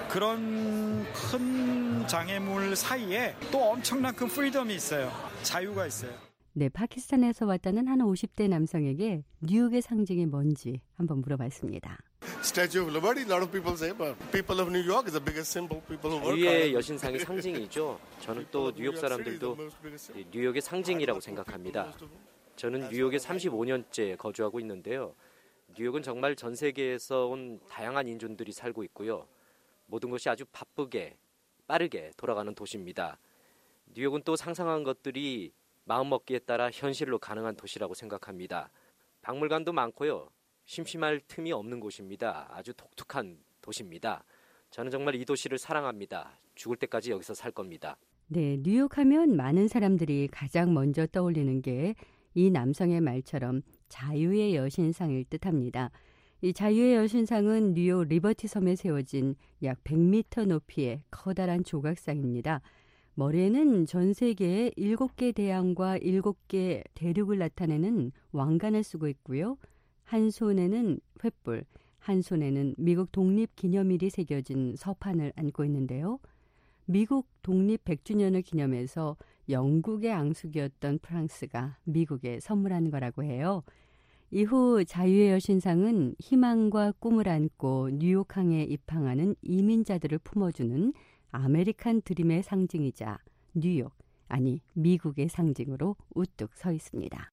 그런 큰 장애물 사이에 또 엄청난 큰 프리덤이 있어요. 자유가 있어요.
네, 파키스탄에서 왔다는 한 50대 남성에게 뉴욕의 상징이 뭔지 한번 물어봤습니다.
Statue of Liberty, a lot of people say, but people of New York is the biggest symbol. People who work hard.
자유의 여신상이 상징이죠. 저는 또 뉴욕 사람들도 뉴욕의 상징이라고 생각합니다. 저는 뉴욕에 35년째 거주하고 있는데요. 뉴욕은 정말 전 세계에서 온 다양한 인종들이 살고 있고요. 모든 것이 아주 바쁘게, 빠르게 돌아가는 도시입니다. 뉴욕은 또 상상한 것들이 마음먹기에 따라 현실로 가능한 도시라고 생각합니다. 박물관도 많고요. 심심할 틈이 없는 곳입니다. 아주 독특한 도시입니다. 저는 정말 이 도시를 사랑합니다. 죽을 때까지 여기서 살 겁니다.
네, 뉴욕 하면 많은 사람들이 가장 먼저 떠올리는 게 이 남성의 말처럼 자유의 여신상일 듯합니다. 이 자유의 여신상은 뉴욕 리버티 섬에 세워진 약 100m 높이의 커다란 조각상입니다. 머리에는 전 세계의 7개 대양과 7개 대륙을 나타내는 왕관을 쓰고 있고요. 한 손에는 횃불, 한 손에는 미국 독립기념일이 새겨진 서판을 안고 있는데요. 미국 독립 100주년을 기념해서 영국의 앙숙이었던 프랑스가 미국에 선물한 거라고 해요. 이후 자유의 여신상은 희망과 꿈을 안고 뉴욕항에 입항하는 이민자들을 품어주는 아메리칸 드림의 상징이자 뉴욕, 아니 미국의 상징으로 우뚝 서 있습니다.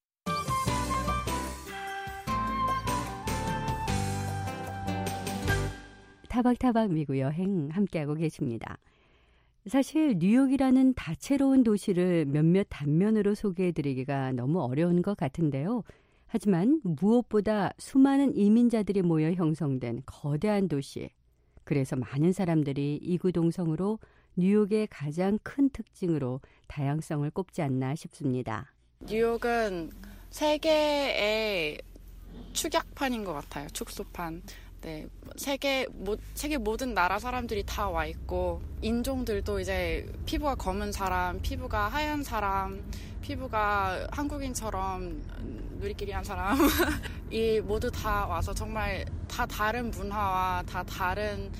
타박타박 미국 여행 함께하고 계십니다. 사실 뉴욕이라는 다채로운 도시를 몇몇 단면으로 소개해드리기가 너무 어려운 것 같은데요. 하지만 무엇보다 수많은 이민자들이 모여 형성된 거대한 도시. 그래서 많은 사람들이 이구동성으로 뉴욕의 가장 큰 특징으로 다양성을 꼽지 않나 싶습니다.
뉴욕은 세계의 축약판인 것 같아요. 축소판. 네, 세계 모든 나라 사람들이 다 와 있고 인종들도 이제 피부가 검은 사람, 피부가 하얀 사람, 피부가 한국인처럼 누리끼리한 사람 이 모두 다 와서 정말 다 다른 문화와 다 다른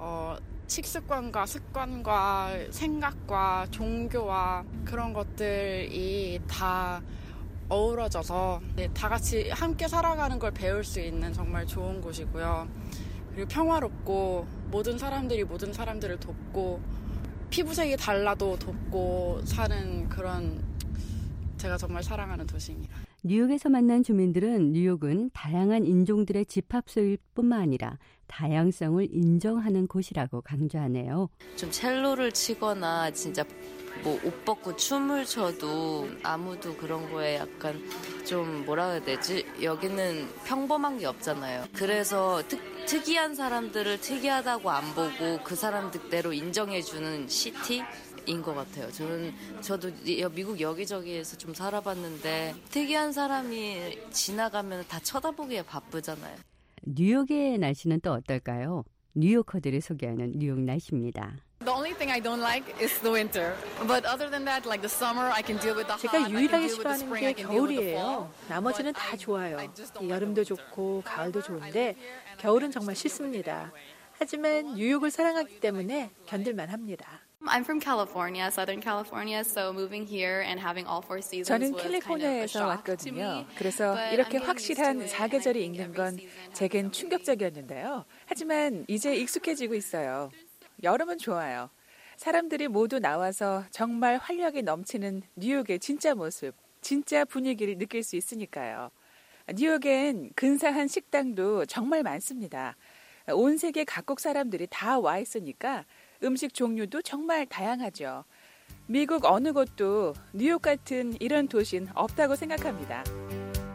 식습관과 습관과 생각과 종교와 그런 것들이 다 어우러져서 다 같이 함께 살아가는 걸 배울 수 있는 정말 좋은 곳이고요. 그리고 평화롭고 모든 사람들이 모든 사람들을 돕고 피부색이 달라도 돕고 사는 그런 제가 정말 사랑하는 도시입니다.
뉴욕에서 만난 주민들은 뉴욕은 다양한 인종들의 집합소일 뿐만 아니라 다양성을 인정하는 곳이라고 강조하네요.
좀 첼로를 치거나 진짜 옷 벗고 춤을 춰도 아무도 그런 거에 약간 좀 뭐라 해야 되지? 여기는 평범한 게 없잖아요. 그래서 특이한 사람들을 특이하다고 안 보고 그 사람들대로 인정해주는 시티인 것 같아요. 저도 미국 여기저기에서 좀 살아봤는데 특이한 사람이 지나가면 다 쳐다보기에 바쁘잖아요.
뉴욕의 날씨는 또 어떨까요? 뉴요커들이 소개하는 뉴욕 날씨입니다.
The only thing I don't like is the winter. But other than that, like the summer, I can deal with the hot.
제가 유일하게 싫어하는 게 겨울이에요. 나머지는 다 좋아요. 여름도 좋고 가을도 좋은데 겨울은 정말 싫습니다. 하지만 뉴욕을 사랑하기 때문에 견딜만 합니다.
I'm from California, Southern California, so moving here and having all four seasons
저는
was
캘리포니아에서
kind of a shock to
왔거든요.
me.
그래서
But
이렇게
I'm getting
확실한
used to it
사계절이
and
있는
every
건
season.
제겐 충격적이었는데요. 하지만 이제 익숙해지고 있어요. 여름은 좋아요. 사람들이 모두 나와서 정말 활력이 넘치는 뉴욕의 진짜 모습, 진짜 분위기를 느낄 수 있으니까요. 뉴욕엔 근사한 식당도 정말 많습니다. 온 세계 각국 사람들이 다 와 있으니까 음식 종류도 정말 다양하죠. 미국 어느 곳도 뉴욕 같은 이런 도시는 없다고 생각합니다.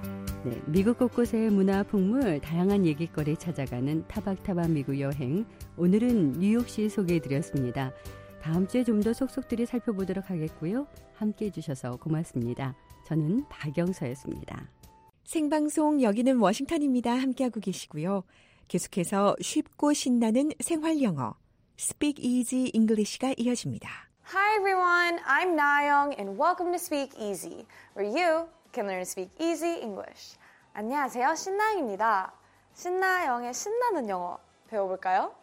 네, 미국 곳곳의 문화 풍물, 다양한 얘기거리 찾아가는 타박타박 미국 여행. 오늘은 뉴욕시 소개해드렸습니다. 다음 주에 좀 더 속속들이 살펴보도록 하겠고요. 함께해 주셔서 고맙습니다. 저는 박영서였습니다.
생방송 여기는 워싱턴입니다. 함께하고 계시고요. 계속해서 쉽고 신나는 생활영어 Speak Easy English가 이어집니다.
Hi everyone, I'm Nayoung and welcome to Speak Easy, where you can learn to speak easy English. 안녕하세요, 신나영입니다. 신나영의 신나는 영어 배워볼까요?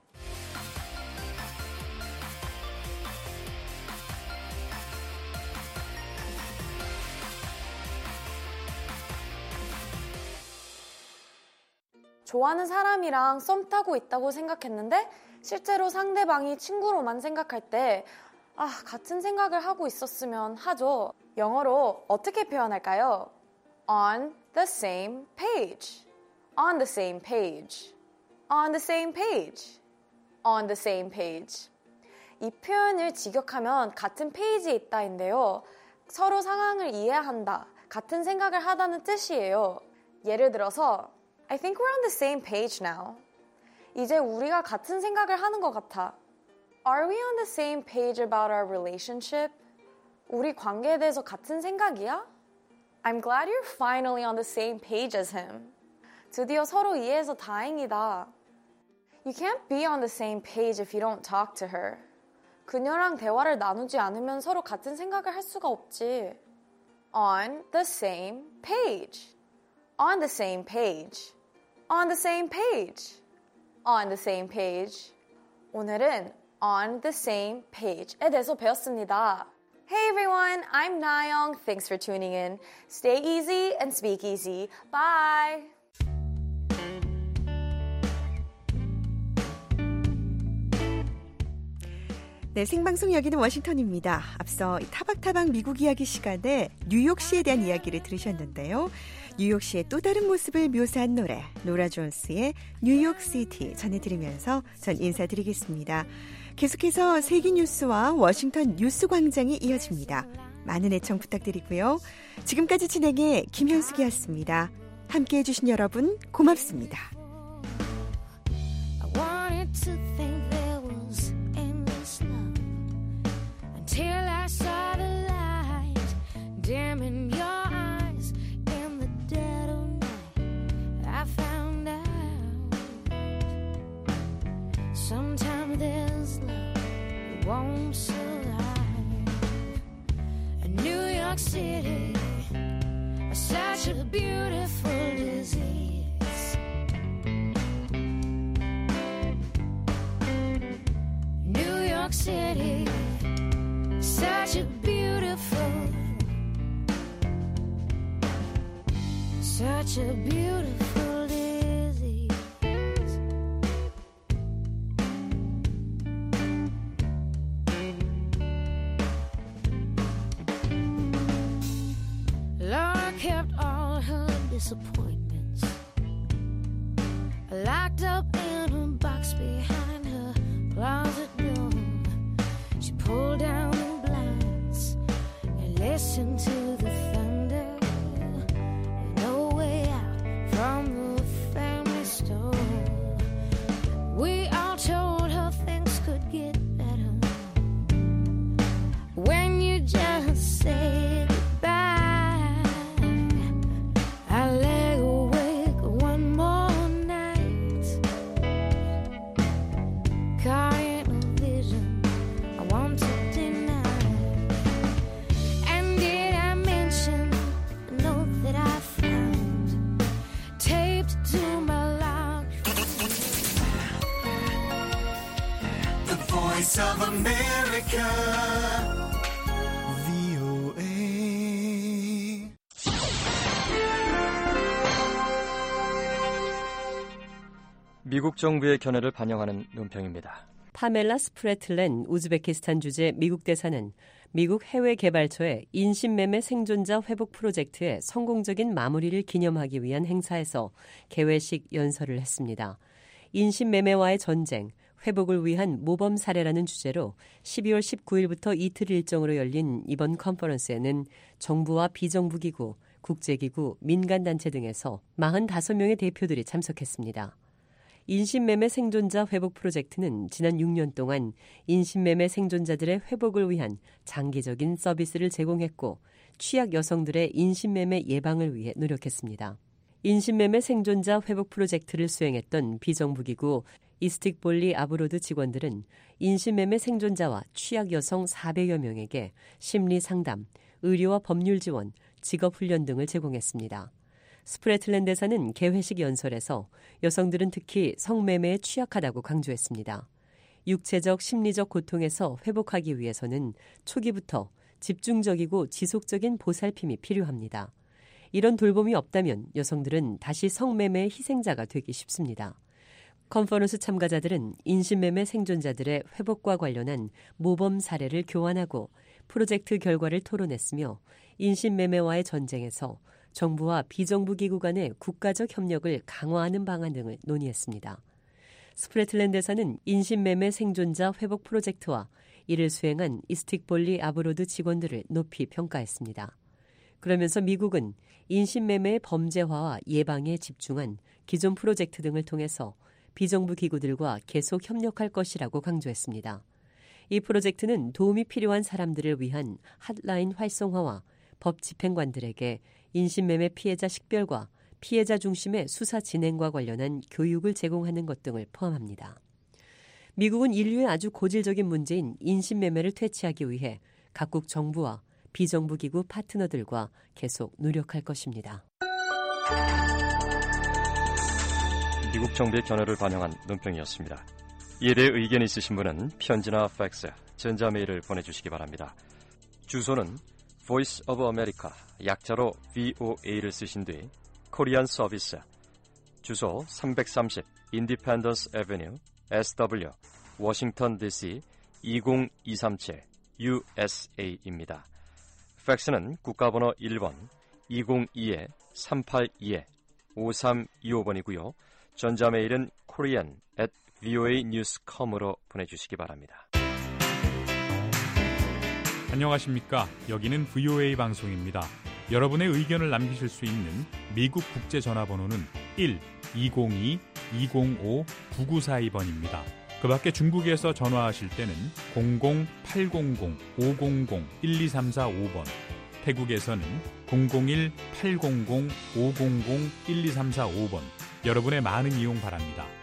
좋아하는 사람이랑 썸 타고 있다고 생각했는데 실제로 상대방이 친구로만 생각할 때 같은 생각을 하고 있었으면 하죠. 영어로 어떻게 표현할까요? On the same page. On the same page. On the same page. On the same page. 이 표현을 직역하면 같은 페이지에 있다인데요. 서로 상황을 이해한다, 같은 생각을 하다는 뜻이에요. 예를 들어서 I think we're on the same page now. 이제 우리가 같은 생각을 하는 것 같아. Are we on the same page about our relationship? 우리 관계에 대해서 같은 생각이야? I'm glad you're finally on the same page as him. 드디어 서로 이해해서 다행이다. You can't be on the same page if you don't talk to her. 그녀랑 대화를 나누지 않으면 서로 같은 생각을 할 수가 없지. On the same page. On the same page. On the same page. On the same page. 오늘은 on the same page에 대해서 배웠습니다. Hey everyone, I'm Nayoung. Thanks for tuning in. Stay easy and speak easy. Bye!
네, 생방송 여기는 워싱턴입니다. 앞서 타박타박 미국 이야기 시간에 뉴욕시에 대한 이야기를 들으셨는데요. 뉴욕시의 또 다른 모습을 묘사한 노래, 노라 존스의 뉴욕시티 전해드리면서 전 인사드리겠습니다. 계속해서 세계 뉴스와 워싱턴 뉴스 광장이 이어집니다. 많은 애청 부탁드리고요. 지금까지 진행의 김현숙이었습니다. 함께해 주신 여러분 고맙습니다.
I wanted to think there was endless love until I saw the light dim in your eyes in the dead of night. I found out sometimes there's love that won't survive. And New York City is such a beautiful disease. New York City, such a beautiful disease. Laura kept all her disappointments locked up in a box behind her closet door. She pulled down the blinds and listened to the thunder. No way out from the family store. We all told her things could get better when you just say goodbye. I lay awake one more night, caught in a vision I want to deny. And did I mention the note that I found taped to my lock?
The Voice of America, VOA.
미국 정부의 견해를 반영하는 논평입니다.
파멜라 스프레틀렌 우즈베키스탄 주재 미국 대사는 미국 해외개발처의 인신매매 생존자 회복 프로젝트의 성공적인 마무리를 기념하기 위한 행사에서 개회식 연설을 했습니다. 인신매매와의 전쟁, 회복을 위한 모범 사례라는 주제로 12월 19일부터 이틀 일정으로 열린 이번 컨퍼런스에는 정부와 비정부 기구, 국제기구, 민간단체 등에서 45명의 대표들이 참석했습니다. 인신매매 생존자 회복 프로젝트는 지난 6년 동안 인신매매 생존자들의 회복을 위한 장기적인 서비스를 제공했고 취약 여성들의 인신매매 예방을 위해 노력했습니다. 인신매매 생존자 회복 프로젝트를 수행했던 비정부기구 이스틱볼리 아브로드 직원들은 인신매매 생존자와 취약 여성 400여 명에게 심리 상담, 의료와 법률 지원, 직업훈련 등을 제공했습니다. 스프레틀랜 대사는 개회식 연설에서 여성들은 특히 성매매에 취약하다고 강조했습니다. 육체적, 심리적 고통에서 회복하기 위해서는 초기부터 집중적이고 지속적인 보살핌이 필요합니다. 이런 돌봄이 없다면 여성들은 다시 성매매의 희생자가 되기 쉽습니다. 컨퍼런스 참가자들은 인신매매 생존자들의 회복과 관련한 모범 사례를 교환하고 프로젝트 결과를 토론했으며 인신매매와의 전쟁에서 정부와 비정부기구 간의 국가적 협력을 강화하는 방안 등을 논의했습니다. 스프레틀랜 대사는 인신매매 생존자 회복 프로젝트와 이를 수행한 이스틱볼리 아브로드 직원들을 높이 평가했습니다. 그러면서 미국은 인신매매의 범죄화와 예방에 집중한 기존 프로젝트 등을 통해서 비정부 기구들과 계속 협력할 것이라고 강조했습니다. 이 프로젝트는 도움이 필요한 사람들을 위한 핫라인 활성화와 법 집행관들에게 인신매매 피해자 식별과 피해자 중심의 수사 진행과 관련한 교육을 제공하는 것 등을 포함합니다. 미국은 인류의 아주 고질적인 문제인 인신매매를 퇴치하기 위해 각국 정부와 비정부기구 파트너들과 계속 노력할 것입니다.
미국 정부의 견해를 반영한 논평이었습니다. 이에 대해 의견이 있으신 분은 편지나 팩스, 전자메일을 보내주시기 바랍니다. 주소는 Voice of America, 약자로 VOA를 쓰신 뒤 코리안 서비스, 주소 330 Independence Avenue, SW, 워싱턴 DC 20237 USA입니다. 팩스는 국가번호 1번 202-382-5325번이고요. 전자메일은 korean@voanews.com으로 보내주시기 바랍니다.
안녕하십니까. 여기는 VOA 방송입니다. 여러분의 의견을 남기실 수 있는 미국 국제 전화번호는 1-202-205-9942번입니다. 그 밖에 중국에서 전화하실 때는 00800-500-12345번, 태국에서는 001-800-500-12345번, 여러분의 많은 이용 바랍니다.